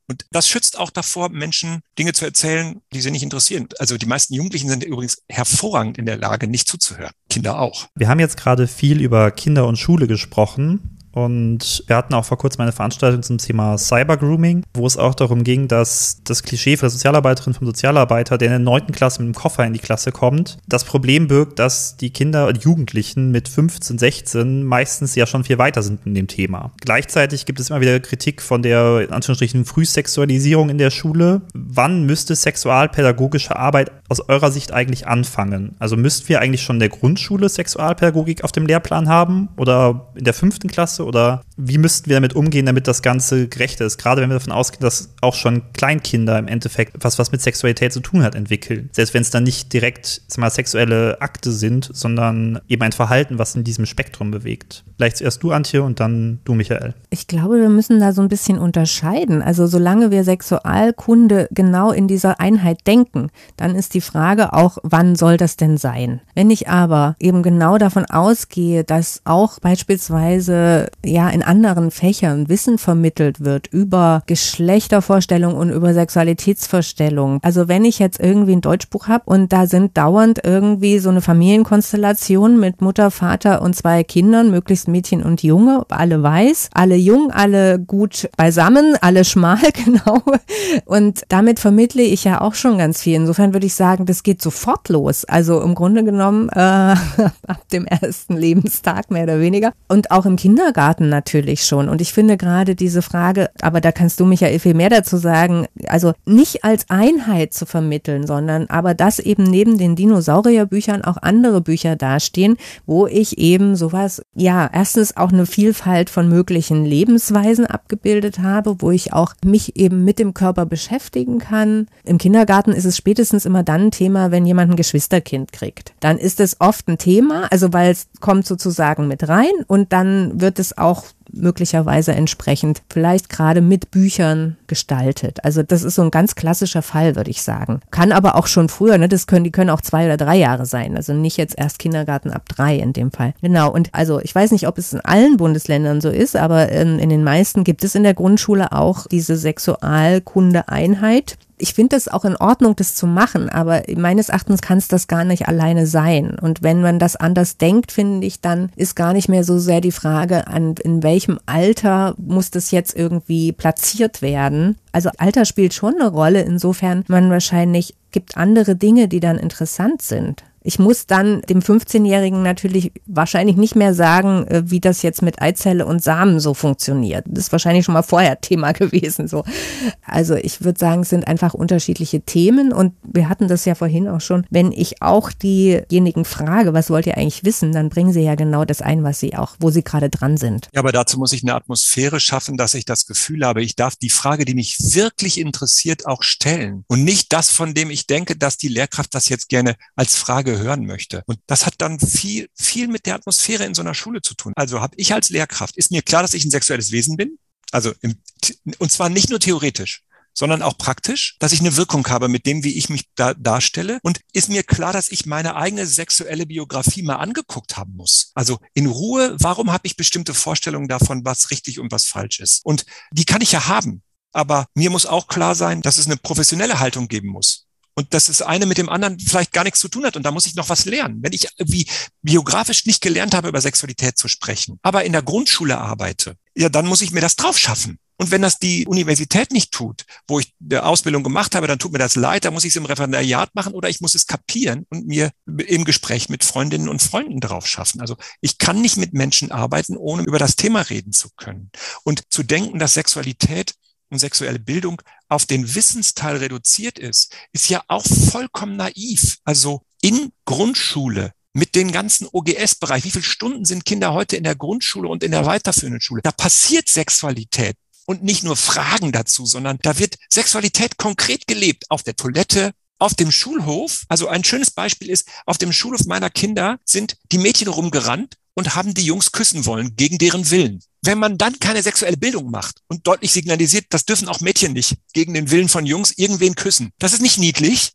Und das schützt auch davor, Menschen Dinge zu erzählen, die sie nicht interessieren. Also die meisten Jugendlichen sind übrigens hervorragend in der Lage, nicht zuzuhören. Kinder auch. Wir haben jetzt gerade viel über Kinder und Schule gesprochen. Und wir hatten auch vor kurzem eine Veranstaltung zum Thema Cybergrooming, wo es auch darum ging, dass das Klischee von der Sozialarbeiterin, vom Sozialarbeiter, der in der neunten Klasse mit einem Koffer in die Klasse kommt, das Problem birgt, dass die Kinder und Jugendlichen mit fünfzehn, sechzehn meistens ja schon viel weiter sind in dem Thema. Gleichzeitig gibt es immer wieder Kritik von der, in Anführungsstrichen, Frühsexualisierung in der Schule. Wann müsste sexualpädagogische Arbeit aus eurer Sicht eigentlich anfangen? Also müssten wir eigentlich schon in der Grundschule Sexualpädagogik auf dem Lehrplan haben oder in der fünften Klasse? Oder wie müssten wir damit umgehen, damit das Ganze gerechter ist? Gerade wenn wir davon ausgehen, dass auch schon Kleinkinder im Endeffekt was, was mit Sexualität zu tun hat, entwickeln. Selbst wenn es dann nicht direkt sag mal, sexuelle Akte sind, sondern eben ein Verhalten, was in diesem Spektrum bewegt. Vielleicht zuerst du, Antje, und dann du, Michael. Ich glaube, wir müssen da so ein bisschen unterscheiden. Also solange wir Sexualkunde genau in dieser Einheit denken, dann ist die Frage auch, wann soll das denn sein? Wenn ich aber eben genau davon ausgehe, dass auch beispielsweise ja in anderen Fächern Wissen vermittelt wird über Geschlechtervorstellungen und über Sexualitätsvorstellungen. Also wenn ich jetzt irgendwie ein Deutschbuch habe und da sind dauernd irgendwie so eine Familienkonstellation mit Mutter, Vater und zwei Kindern, möglichst Mädchen und Junge, alle weiß, alle jung, alle gut beisammen, alle schmal, genau. Und damit vermittle ich ja auch schon ganz viel. Insofern würde ich sagen, das geht sofort los. Also im Grunde genommen äh, ab dem ersten Lebenstag mehr oder weniger. Und auch im Kindergarten natürlich schon. Und ich finde gerade diese Frage, aber da kannst du, Michael, viel mehr dazu sagen, also nicht als Einheit zu vermitteln, sondern aber dass eben neben den Dinosaurierbüchern auch andere Bücher dastehen, wo ich eben sowas, ja, erstens auch eine Vielfalt von möglichen Lebensweisen abgebildet habe, wo ich auch mich eben mit dem Körper beschäftigen kann. Im Kindergarten ist es spätestens immer dann ein Thema, wenn jemand ein Geschwisterkind kriegt. Dann ist es oft ein Thema, also weil es kommt sozusagen mit rein und dann wird es auch möglicherweise entsprechend vielleicht gerade mit Büchern gestaltet. Also das ist so ein ganz klassischer Fall, würde ich sagen. Kann aber auch schon früher, ne? Das können, die können auch zwei oder drei Jahre sein. Also nicht jetzt erst Kindergarten ab drei in dem Fall. Genau. Und also ich weiß nicht, ob es in allen Bundesländern so ist, aber in, in den meisten gibt es in der Grundschule auch diese Sexualkunde-Einheit. Ich finde es auch in Ordnung, das zu machen, aber meines Erachtens kann es das gar nicht alleine sein. Und wenn man das anders denkt, finde ich, dann ist gar nicht mehr so sehr die Frage, an in welchem Alter muss das jetzt irgendwie platziert werden. Also Alter spielt schon eine Rolle, insofern man wahrscheinlich gibt andere Dinge, die dann interessant sind. Ich muss dann dem fünfzehnjährigen natürlich wahrscheinlich nicht mehr sagen, wie das jetzt mit Eizelle und Samen so funktioniert. Das ist wahrscheinlich schon mal vorher Thema gewesen. So. Also ich würde sagen, es sind einfach unterschiedliche Themen und wir hatten das ja vorhin auch schon. Wenn ich auch diejenigen frage, was wollt ihr eigentlich wissen, dann bringen sie ja genau das ein, was sie auch, wo sie gerade dran sind. Ja, aber dazu muss ich eine Atmosphäre schaffen, dass ich das Gefühl habe, ich darf die Frage, die mich wirklich interessiert, auch stellen und nicht das, von dem ich denke, dass die Lehrkraft das jetzt gerne als Frage hören möchte. Und das hat dann viel, viel mit der Atmosphäre in so einer Schule zu tun. Also habe ich als Lehrkraft, ist mir klar, dass ich ein sexuelles Wesen bin? Also, im, und zwar nicht nur theoretisch, sondern auch praktisch, dass ich eine Wirkung habe mit dem, wie ich mich da darstelle. Und ist mir klar, dass ich meine eigene sexuelle Biografie mal angeguckt haben muss. Also in Ruhe, warum habe ich bestimmte Vorstellungen davon, was richtig und was falsch ist? Und die kann ich ja haben. Aber mir muss auch klar sein, dass es eine professionelle Haltung geben muss. Und dass das eine mit dem anderen vielleicht gar nichts zu tun hat. Und da muss ich noch was lernen. Wenn ich irgendwie biografisch nicht gelernt habe, über Sexualität zu sprechen, aber in der Grundschule arbeite, ja, dann muss ich mir das drauf schaffen. Und wenn das die Universität nicht tut, wo ich eine Ausbildung gemacht habe, dann tut mir das leid, dann muss ich es im Referendariat machen oder ich muss es kapieren und mir im Gespräch mit Freundinnen und Freunden drauf schaffen. Also ich kann nicht mit Menschen arbeiten, ohne über das Thema reden zu können. Und zu denken, dass Sexualität und sexuelle Bildung auf den Wissensteil reduziert ist, ist ja auch vollkommen naiv. Also in Grundschule mit den ganzen O G S-Bereich, wie viele Stunden sind Kinder heute in der Grundschule und in der weiterführenden Schule? Da passiert Sexualität und nicht nur Fragen dazu, sondern da wird Sexualität konkret gelebt auf der Toilette, auf dem Schulhof. Also ein schönes Beispiel ist, auf dem Schulhof meiner Kinder sind die Mädchen rumgerannt und haben die Jungs küssen wollen, gegen deren Willen. Wenn man dann keine sexuelle Bildung macht und deutlich signalisiert, das dürfen auch Mädchen nicht, gegen den Willen von Jungs irgendwen küssen, das ist nicht niedlich,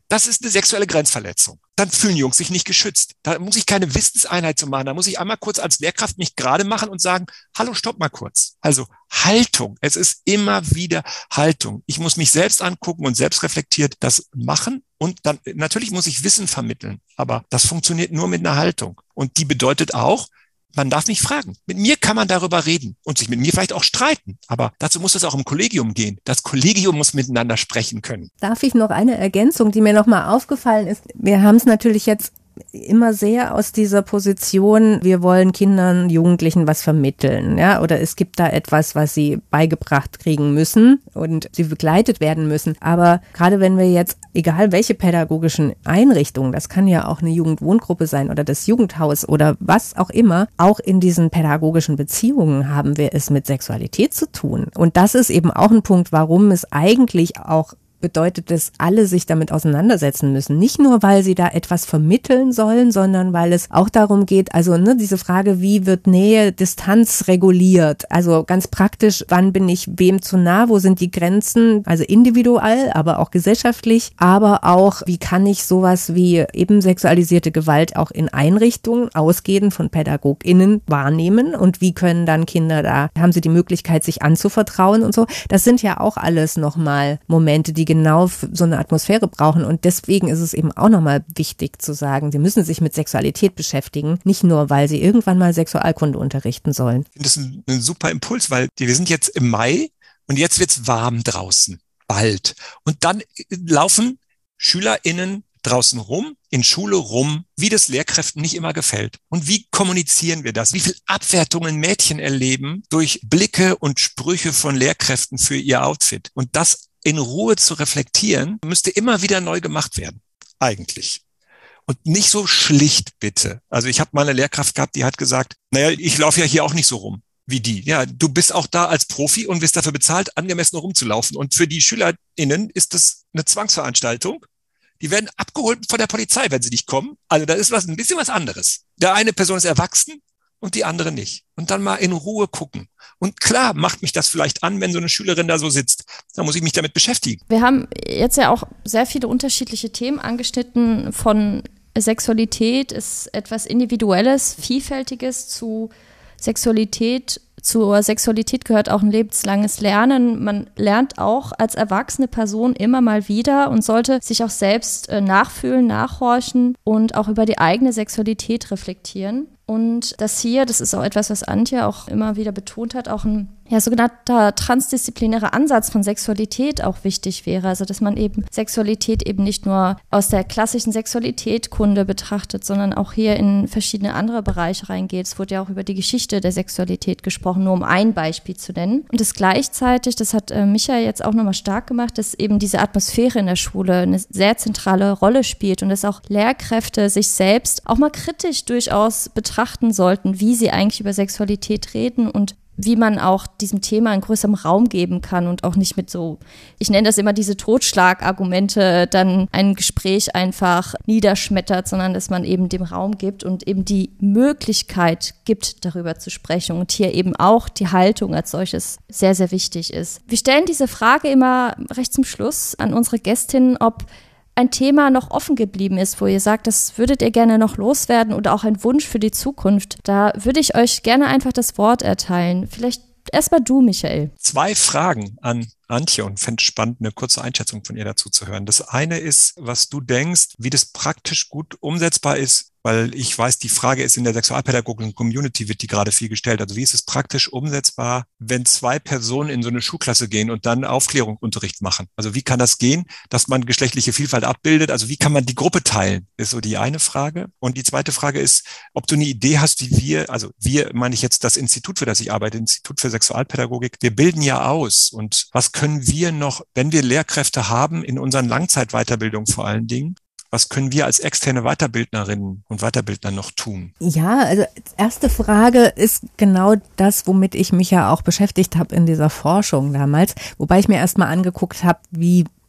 das ist eine sexuelle Grenzverletzung. Dann fühlen Jungs sich nicht geschützt. Da muss ich keine Wissenseinheit zu machen. Da muss ich einmal kurz als Lehrkraft mich gerade machen und sagen, hallo, stopp mal kurz. Also Haltung. Es ist immer wieder Haltung. Ich muss mich selbst angucken und selbst reflektiert das machen. Und dann, natürlich muss ich Wissen vermitteln. Aber das funktioniert nur mit einer Haltung. Und die bedeutet auch, man darf mich fragen. Mit mir kann man darüber reden und sich mit mir vielleicht auch streiten. Aber dazu muss es auch im Kollegium gehen. Das Kollegium muss miteinander sprechen können. Darf ich noch eine Ergänzung, die mir nochmal aufgefallen ist? Wir haben es natürlich jetzt immer sehr aus dieser Position, wir wollen Kindern, Jugendlichen was vermitteln, ja, oder es gibt da etwas, was sie beigebracht kriegen müssen und sie begleitet werden müssen. Aber gerade wenn wir jetzt, egal welche pädagogischen Einrichtungen, das kann ja auch eine Jugendwohngruppe sein oder das Jugendhaus oder was auch immer, auch in diesen pädagogischen Beziehungen haben wir es mit Sexualität zu tun. Und das ist eben auch ein Punkt, warum es eigentlich auch bedeutet, dass alle sich damit auseinandersetzen müssen. Nicht nur, weil sie da etwas vermitteln sollen, sondern weil es auch darum geht, also ne, diese Frage, wie wird Nähe, Distanz reguliert? Also ganz praktisch, wann bin ich wem zu nah, wo sind die Grenzen? Also individuell, aber auch gesellschaftlich, aber auch, wie kann ich sowas wie eben sexualisierte Gewalt auch in Einrichtungen, ausgehend von PädagogInnen, wahrnehmen und wie können dann Kinder da, haben sie die Möglichkeit, sich anzuvertrauen und so. Das sind ja auch alles nochmal Momente, die genau so eine Atmosphäre brauchen und deswegen ist es eben auch nochmal wichtig zu sagen, sie müssen sich mit Sexualität beschäftigen, nicht nur, weil sie irgendwann mal Sexualkunde unterrichten sollen. Ich finde das ein, ein super Impuls, weil wir sind jetzt im Mai und jetzt wird's warm draußen, bald. Und dann laufen SchülerInnen draußen rum, in Schule rum, wie das Lehrkräften nicht immer gefällt. Und wie kommunizieren wir das? Wie viel Abwertungen Mädchen erleben durch Blicke und Sprüche von Lehrkräften für ihr Outfit? Und das in Ruhe zu reflektieren, müsste immer wieder neu gemacht werden, eigentlich. Und nicht so schlicht, bitte. Also ich habe mal eine Lehrkraft gehabt, die hat gesagt, naja, ich laufe ja hier auch nicht so rum wie die. Ja, du bist auch da als Profi und wirst dafür bezahlt, angemessen rumzulaufen. Und für die SchülerInnen ist das eine Zwangsveranstaltung. Die werden abgeholt von der Polizei, wenn sie nicht kommen. Also da ist was ein bisschen was anderes. Der eine Person ist erwachsen und die andere nicht. Und dann mal in Ruhe gucken. Und klar macht mich das vielleicht an, wenn so eine Schülerin da so sitzt. Da muss ich mich damit beschäftigen. Wir haben jetzt ja auch sehr viele unterschiedliche Themen angeschnitten. Von Sexualität ist etwas Individuelles, Vielfältiges zu Sexualität. Zur Sexualität gehört auch ein lebenslanges Lernen. Man lernt auch als erwachsene Person immer mal wieder und sollte sich auch selbst äh, nachfühlen, nachhorchen und auch über die eigene Sexualität reflektieren. Und das hier, das ist auch etwas, was Antje auch immer wieder betont hat, auch ein ja, sogenannter transdisziplinärer Ansatz von Sexualität auch wichtig wäre. Also dass man eben Sexualität eben nicht nur aus der klassischen Sexualitätkunde betrachtet, sondern auch hier in verschiedene andere Bereiche reingeht. Es wurde ja auch über die Geschichte der Sexualität gesprochen, nur um ein Beispiel zu nennen. Und das gleichzeitig, das hat äh, Michael jetzt auch nochmal stark gemacht, dass eben diese Atmosphäre in der Schule eine sehr zentrale Rolle spielt und dass auch Lehrkräfte sich selbst auch mal kritisch durchaus betrachten sollten, wie sie eigentlich über Sexualität reden und wie man auch diesem Thema einen größeren Raum geben kann und auch nicht mit so, ich nenne das immer diese Totschlagargumente, dann ein Gespräch einfach niederschmettert, sondern dass man eben dem Raum gibt und eben die Möglichkeit gibt, darüber zu sprechen und hier eben auch die Haltung als solches sehr, sehr wichtig ist. Wir stellen diese Frage immer recht zum Schluss an unsere Gästinnen, ob ein Thema noch offen geblieben ist, wo ihr sagt, das würdet ihr gerne noch loswerden oder auch ein Wunsch für die Zukunft. Da würde ich euch gerne einfach das Wort erteilen. Vielleicht erstmal du, Michael. Zwei Fragen an Antje und fände es spannend, eine kurze Einschätzung von ihr dazu zu hören. Das eine ist, was du denkst, wie das praktisch gut umsetzbar ist, weil ich weiß, die Frage ist in der sexualpädagogischen Community, wird die gerade viel gestellt. Also wie ist es praktisch umsetzbar, wenn zwei Personen in so eine Schulklasse gehen und dann Aufklärungsunterricht machen? Also wie kann das gehen, dass man geschlechtliche Vielfalt abbildet? Also wie kann man die Gruppe teilen? Ist so die eine Frage. Und die zweite Frage ist, ob du eine Idee hast, wie wir, also wir meine ich jetzt das Institut, für das ich arbeite, Institut für Sexualpädagogik, wir bilden ja aus. Und was können wir noch, wenn wir Lehrkräfte haben, in unseren Langzeitweiterbildungen vor allen Dingen, was können wir als externe Weiterbildnerinnen und Weiterbildner noch tun? Ja, also erste Frage ist genau das, womit ich mich ja auch beschäftigt habe in dieser Forschung damals, wobei ich mir erstmal angeguckt habe, wie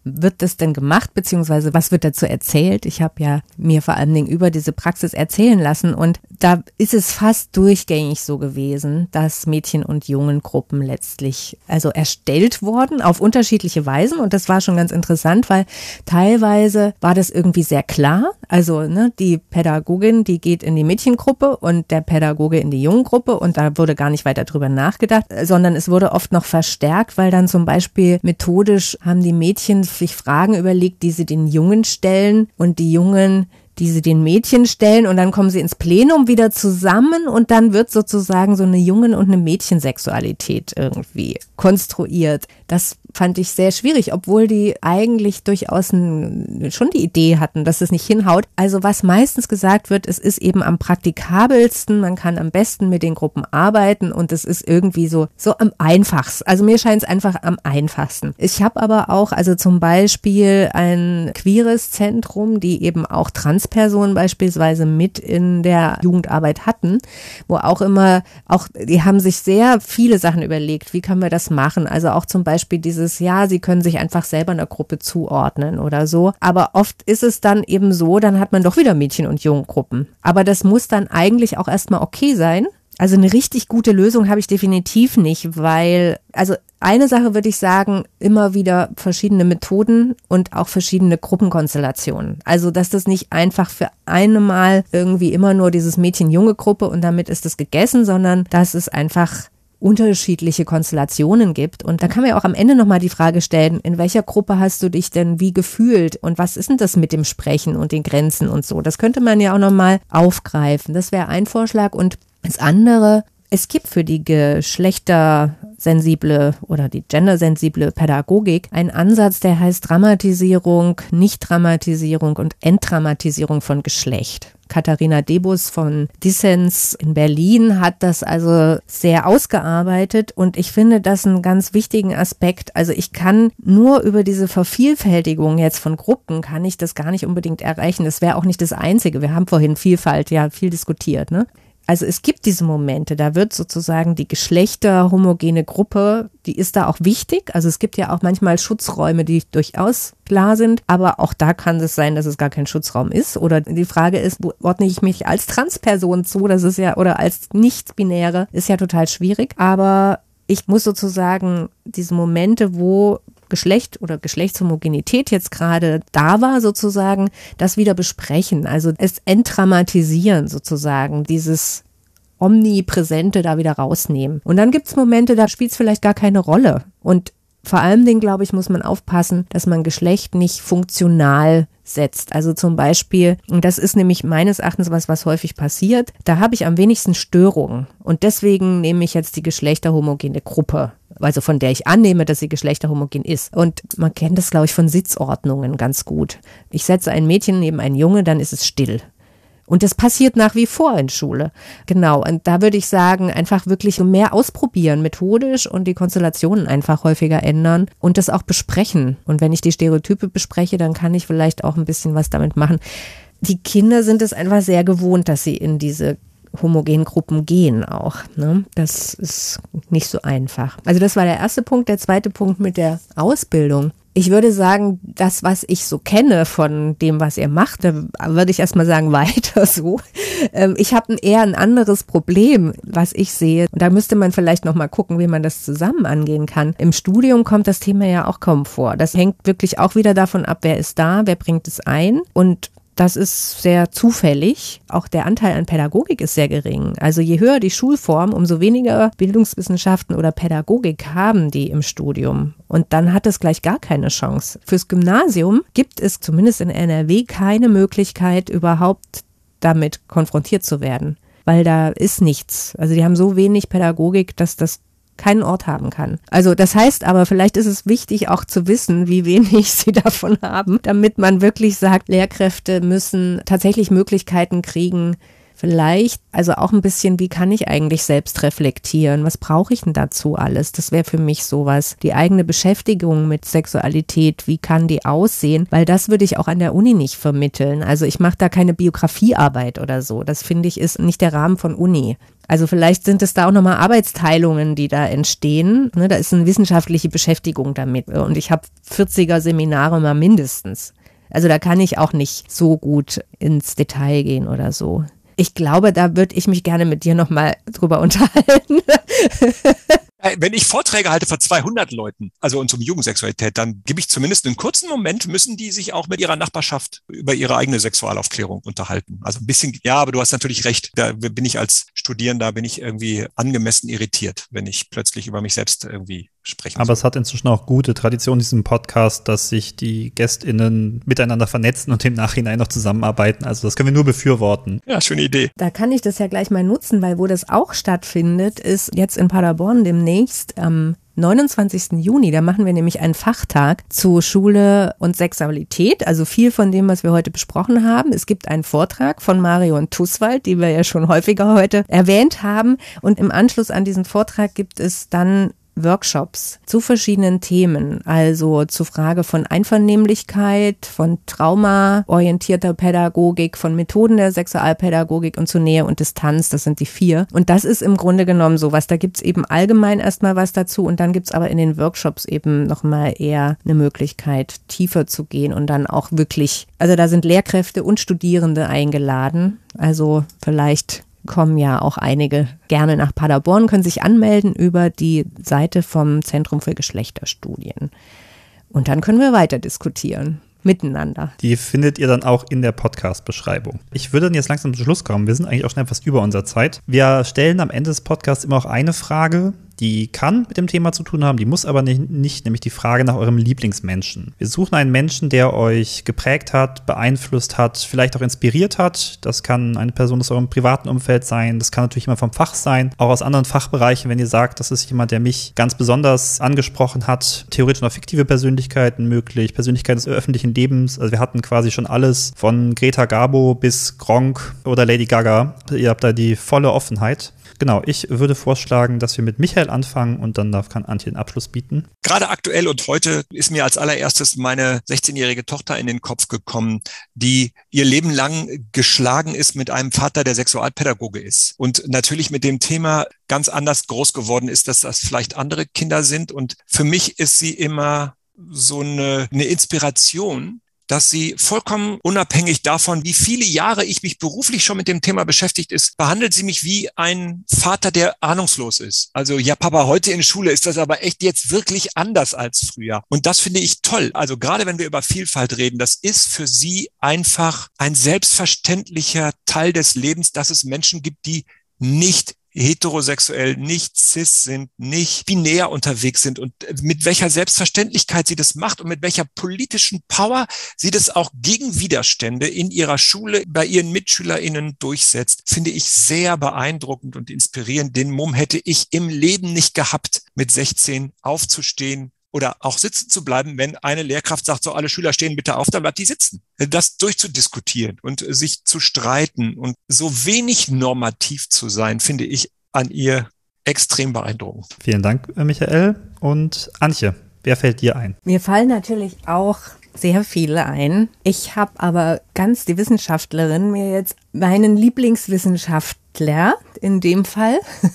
wird das denn gemacht, beziehungsweise was wird dazu erzählt? Ich habe ja mir vor allen Dingen über diese Praxis erzählen lassen und da ist es fast durchgängig so gewesen, dass Mädchen- und Jungengruppen letztlich also erstellt wurden auf unterschiedliche Weisen und das war schon ganz interessant, weil teilweise war das irgendwie sehr klar, also ne, die Pädagogin, die geht in die Mädchengruppe und der Pädagoge in die Jungengruppe und da wurde gar nicht weiter drüber nachgedacht, sondern es wurde oft noch verstärkt, weil dann zum Beispiel methodisch haben die Mädchen sich Fragen überlegt, die sie den Jungen stellen und die Jungen, die sie den Mädchen stellen und dann kommen sie ins Plenum wieder zusammen und dann wird sozusagen so eine Jungen- und eine Mädchensexualität irgendwie konstruiert. Das fand ich sehr schwierig, obwohl die eigentlich durchaus ein, schon die Idee hatten, dass es nicht hinhaut. Also was meistens gesagt wird, es ist eben am praktikabelsten, man kann am besten mit den Gruppen arbeiten und es ist irgendwie so, so am einfachsten. Also mir scheint es einfach am einfachsten. Ich habe aber auch, also zum Beispiel ein queeres Zentrum, die eben auch Transpersonen beispielsweise mit in der Jugendarbeit hatten, wo auch immer, auch die haben sich sehr viele Sachen überlegt, wie können wir das machen? Also auch zum Beispiel dieses ja, sie können sich einfach selber einer Gruppe zuordnen oder so. Aber oft ist es dann eben so, dann hat man doch wieder Mädchen- und Junggruppen. Aber das muss dann eigentlich auch erstmal okay sein. Also eine richtig gute Lösung habe ich definitiv nicht, weil, also eine Sache würde ich sagen, immer wieder verschiedene Methoden und auch verschiedene Gruppenkonstellationen. Also, dass das nicht einfach für einmal irgendwie immer nur dieses Mädchen-Junge-Gruppe und damit ist es gegessen, sondern dass es einfach unterschiedliche Konstellationen gibt. Und da kann man ja auch am Ende nochmal die Frage stellen, in welcher Gruppe hast du dich denn wie gefühlt und was ist denn das mit dem Sprechen und den Grenzen und so? Das könnte man ja auch nochmal aufgreifen. Das wäre ein Vorschlag. Und das andere, es gibt für die geschlechtersensible oder die gendersensible Pädagogik einen Ansatz, der heißt Dramatisierung, Nicht-Dramatisierung und Entdramatisierung von Geschlecht. Katharina Debus von Dissens in Berlin hat das also sehr ausgearbeitet und ich finde das einen ganz wichtigen Aspekt. Also ich kann nur über diese Vervielfältigung jetzt von Gruppen, kann ich das gar nicht unbedingt erreichen. Das wäre auch nicht das Einzige. Wir haben vorhin Vielfalt ja viel diskutiert, ne? Also es gibt diese Momente, da wird sozusagen die geschlechterhomogene Gruppe, die ist da auch wichtig. Also es gibt ja auch manchmal Schutzräume, die durchaus klar sind, aber auch da kann es sein, dass es gar kein Schutzraum ist. Oder die Frage ist, ordne ich mich als Transperson zu, das ist ja, oder als Nicht-Binäre, ist ja total schwierig. Aber ich muss sozusagen diese Momente, wo Geschlecht oder Geschlechtshomogenität jetzt gerade da war, sozusagen, das wieder besprechen. Also es entdramatisieren sozusagen, dieses Omnipräsente da wieder rausnehmen. Und dann gibt's Momente, da spielt es vielleicht gar keine Rolle. Und vor allen Dingen, glaube ich, muss man aufpassen, dass man Geschlecht nicht funktional setzt. Also zum Beispiel, und das ist nämlich meines Erachtens was, was häufig passiert, da habe ich am wenigsten Störungen. Und deswegen nehme ich jetzt die geschlechterhomogene Gruppe, also von der ich annehme, dass sie geschlechterhomogen ist. Und man kennt das, glaube ich, von Sitzordnungen ganz gut. Ich setze ein Mädchen neben einen Junge, dann ist es still. Und das passiert nach wie vor in Schule. Genau, und da würde ich sagen, einfach wirklich mehr ausprobieren, methodisch und die Konstellationen einfach häufiger ändern und das auch besprechen. Und wenn ich die Stereotype bespreche, dann kann ich vielleicht auch ein bisschen was damit machen. Die Kinder sind es einfach sehr gewohnt, dass sie in diese homogenen Gruppen gehen auch, ne? Das ist nicht so einfach. Also das war der erste Punkt. Der zweite Punkt mit der Ausbildung. Ich würde sagen, das, was ich so kenne von dem, was ihr macht, da würde ich erstmal sagen, weiter so. Ich habe eher ein anderes Problem, was ich sehe. Und da müsste man vielleicht nochmal gucken, wie man das zusammen angehen kann. Im Studium kommt das Thema ja auch kaum vor. Das hängt wirklich auch wieder davon ab, wer ist da, wer bringt es ein. Und das ist sehr zufällig. Auch der Anteil an Pädagogik ist sehr gering. Also je höher die Schulform, umso weniger Bildungswissenschaften oder Pädagogik haben die im Studium. Und dann hat es gleich gar keine Chance. Fürs Gymnasium gibt es zumindest in N R W keine Möglichkeit, überhaupt damit konfrontiert zu werden. Weil da ist nichts. Also die haben so wenig Pädagogik, dass das keinen Ort haben kann. Also das heißt aber, vielleicht ist es wichtig auch zu wissen, wie wenig sie davon haben, damit man wirklich sagt, Lehrkräfte müssen tatsächlich Möglichkeiten kriegen, vielleicht, also auch ein bisschen, wie kann ich eigentlich selbst reflektieren? Was brauche ich denn dazu alles? Das wäre für mich sowas. Die eigene Beschäftigung mit Sexualität, wie kann die aussehen? Weil das würde ich auch an der Uni nicht vermitteln. Also ich mache da keine Biografiearbeit oder so. Das finde ich ist nicht der Rahmen von Uni. Also vielleicht sind es da auch nochmal Arbeitsteilungen, die da entstehen. Ne, da ist eine wissenschaftliche Beschäftigung damit. Und ich habe vierziger Seminare mal mindestens. Also da kann ich auch nicht so gut ins Detail gehen oder so. Ich glaube, da würde ich mich gerne mit dir nochmal drüber unterhalten. Wenn ich Vorträge halte vor zweihundert Leuten, also und um Jugendsexualität, dann gebe ich zumindest einen kurzen Moment, müssen die sich auch mit ihrer Nachbarschaft über ihre eigene Sexualaufklärung unterhalten. Also ein bisschen, ja, aber du hast natürlich recht, da bin ich als Studierender, bin ich irgendwie angemessen irritiert, wenn ich plötzlich über mich selbst irgendwie sprechen Aber soll. es hat inzwischen auch gute Tradition in diesem Podcast, dass sich die GästInnen miteinander vernetzen und im Nachhinein noch zusammenarbeiten. Also das können wir nur befürworten. Ja, schöne Idee. Da kann ich das ja gleich mal nutzen, weil wo das auch stattfindet, ist jetzt in Paderborn demnächst am neunundzwanzigsten Juni, da machen wir nämlich einen Fachtag zu Schule und Sexualität, also viel von dem, was wir heute besprochen haben. Es gibt einen Vortrag von Marion Tusswald, die wir ja schon häufiger heute erwähnt haben, und im Anschluss an diesen Vortrag gibt es dann Workshops zu verschiedenen Themen, also zur Frage von Einvernehmlichkeit, von traumaorientierter Pädagogik, von Methoden der Sexualpädagogik und zu Nähe und Distanz, das sind die vier. Und das ist im Grunde genommen sowas, da gibt's eben allgemein erstmal was dazu und dann gibt's aber in den Workshops eben nochmal eher eine Möglichkeit, tiefer zu gehen und dann auch wirklich, also da sind Lehrkräfte und Studierende eingeladen, also vielleicht kommen ja auch einige gerne nach Paderborn, können sich anmelden über die Seite vom Zentrum für Geschlechterstudien. Und dann können wir weiter diskutieren. Miteinander. Die findet ihr dann auch in der Podcast-Beschreibung. Ich würde dann jetzt langsam zum Schluss kommen. Wir sind eigentlich auch schon etwas über unserer Zeit. Wir stellen am Ende des Podcasts immer auch eine Frage, die kann mit dem Thema zu tun haben, die muss aber nicht, nicht, nämlich die Frage nach eurem Lieblingsmenschen. Wir suchen einen Menschen, der euch geprägt hat, beeinflusst hat, vielleicht auch inspiriert hat. Das kann eine Person aus eurem privaten Umfeld sein, das kann natürlich jemand vom Fach sein, auch aus anderen Fachbereichen, wenn ihr sagt, das ist jemand, der mich ganz besonders angesprochen hat. Theoretisch noch fiktive Persönlichkeiten möglich, Persönlichkeiten des öffentlichen Lebens. Also wir hatten quasi schon alles von Greta Garbo bis Gronkh oder Lady Gaga. Ihr habt da die volle Offenheit. Genau, ich würde vorschlagen, dass wir mit Michael anfangen und dann darf kann Antje den Abschluss bieten. Gerade aktuell und heute ist mir als allererstes meine sechzehnjährige Tochter in den Kopf gekommen, die ihr Leben lang geschlagen ist mit einem Vater, der Sexualpädagoge ist. Und natürlich mit dem Thema ganz anders groß geworden ist, dass das vielleicht andere Kinder sind. Und für mich ist sie immer so eine, eine Inspiration, dass sie vollkommen unabhängig davon, wie viele Jahre ich mich beruflich schon mit dem Thema beschäftigt ist, behandelt sie mich wie ein Vater, der ahnungslos ist. Also, ja, Papa, heute in Schule ist das aber echt jetzt wirklich anders als früher. Und das finde ich toll. Also gerade wenn wir über Vielfalt reden, das ist für sie einfach ein selbstverständlicher Teil des Lebens, dass es Menschen gibt, die nicht heterosexuell, nicht cis sind, nicht binär unterwegs sind und mit welcher Selbstverständlichkeit sie das macht und mit welcher politischen Power sie das auch gegen Widerstände in ihrer Schule bei ihren MitschülerInnen durchsetzt, finde ich sehr beeindruckend und inspirierend. Den Mumm hätte ich im Leben nicht gehabt, mit sechzehn aufzustehen oder auch sitzen zu bleiben, wenn eine Lehrkraft sagt, so alle Schüler stehen bitte auf, dann bleibt die sitzen. Das durchzudiskutieren und sich zu streiten und so wenig normativ zu sein, finde ich an ihr extrem beeindruckend. Vielen Dank, Michael. Und Antje, wer fällt dir ein? Mir fallen natürlich auch sehr viele ein. Ich habe aber ganz die Wissenschaftlerin mir jetzt meinen Lieblingswissenschaftler in dem Fall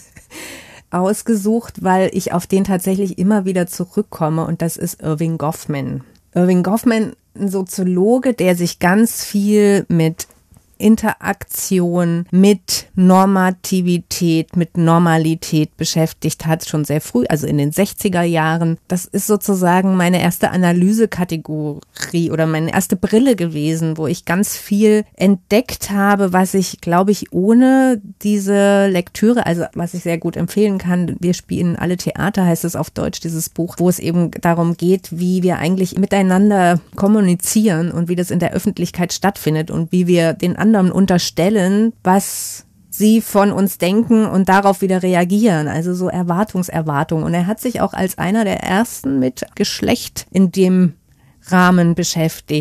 ausgesucht, weil ich auf den tatsächlich immer wieder zurückkomme, und das ist Erving Goffman. Erving Goffman, ein Soziologe, der sich ganz viel mit Interaktion, mit Normativität, mit Normalität beschäftigt hat, schon sehr früh, also in den sechziger Jahren. Das ist sozusagen meine erste Analysekategorie oder meine erste Brille gewesen, wo ich ganz viel entdeckt habe, was ich, glaube ich, ohne diese Lektüre, also was ich sehr gut empfehlen kann, wir spielen alle Theater, heißt es auf Deutsch, dieses Buch, wo es eben darum geht, wie wir eigentlich miteinander kommunizieren und wie das in der Öffentlichkeit stattfindet und wie wir den anderen unterstellen, was sie von uns denken und darauf wieder reagieren, also so Erwartungserwartung. Und er hat sich auch als einer der ersten mit Geschlecht in dem Rahmen beschäftigt.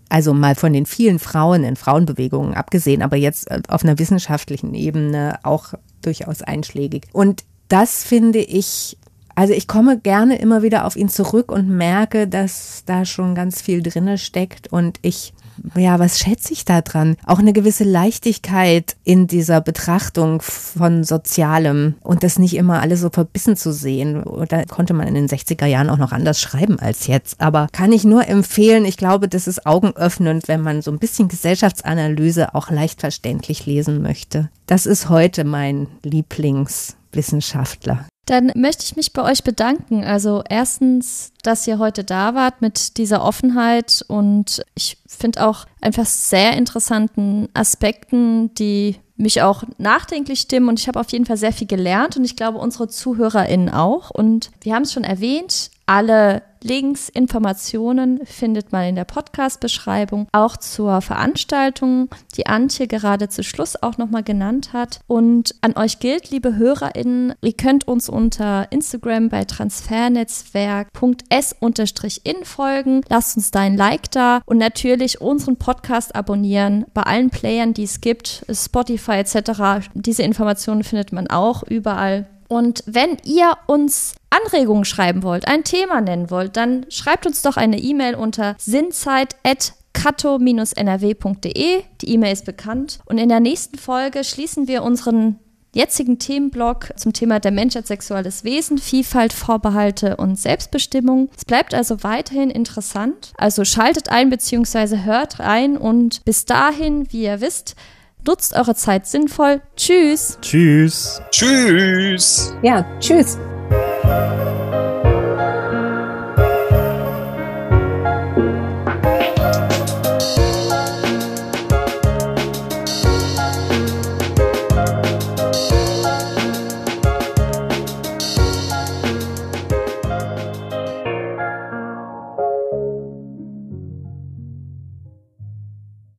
Also mal von den vielen Frauen in Frauenbewegungen abgesehen, aber jetzt auf einer wissenschaftlichen Ebene auch durchaus einschlägig. Und das finde ich, also ich komme gerne immer wieder auf ihn zurück und merke, dass da schon ganz viel drinne steckt und ich, ja, was schätze ich da dran? Auch eine gewisse Leichtigkeit in dieser Betrachtung von Sozialem und das nicht immer alles so verbissen zu sehen. Da konnte man in den sechziger Jahren auch noch anders schreiben als jetzt. Aber kann ich nur empfehlen, ich glaube, das ist augenöffnend, wenn man so ein bisschen Gesellschaftsanalyse auch leicht verständlich lesen möchte. Das ist heute mein Lieblingswissenschaftler. Dann möchte ich mich bei euch bedanken. Also erstens, dass ihr heute da wart mit dieser Offenheit und ich finde auch einfach sehr interessanten Aspekten, die mich auch nachdenklich stimmen und ich habe auf jeden Fall sehr viel gelernt und ich glaube unsere ZuhörerInnen auch. Und wir haben es schon erwähnt, alle Links, Informationen findet man in der Podcast-Beschreibung, auch zur Veranstaltung, die Antje gerade zu Schluss auch nochmal genannt hat. Und an euch gilt, liebe HörerInnen, ihr könnt uns unter Instagram bei transfernetzwerk punkt s in folgen. Lasst uns da ein Like da und natürlich unseren Podcast abonnieren bei allen Playern, die es gibt, Spotify et cetera. Diese Informationen findet man auch überall. Und wenn ihr uns Anregungen schreiben wollt, ein Thema nennen wollt, dann schreibt uns doch eine E-Mail unter sinnzeit at kato Bindestrich n r w punkt d e. Die E-Mail ist bekannt. Und in der nächsten Folge schließen wir unseren jetzigen Themenblock zum Thema der Mensch als sexuelles Wesen, Vielfalt, Vorbehalte und Selbstbestimmung. Es bleibt also weiterhin interessant. Also schaltet ein bzw. hört rein und bis dahin, wie ihr wisst, nutzt eure Zeit sinnvoll. Tschüss. Tschüss. Tschüss. Ja, tschüss.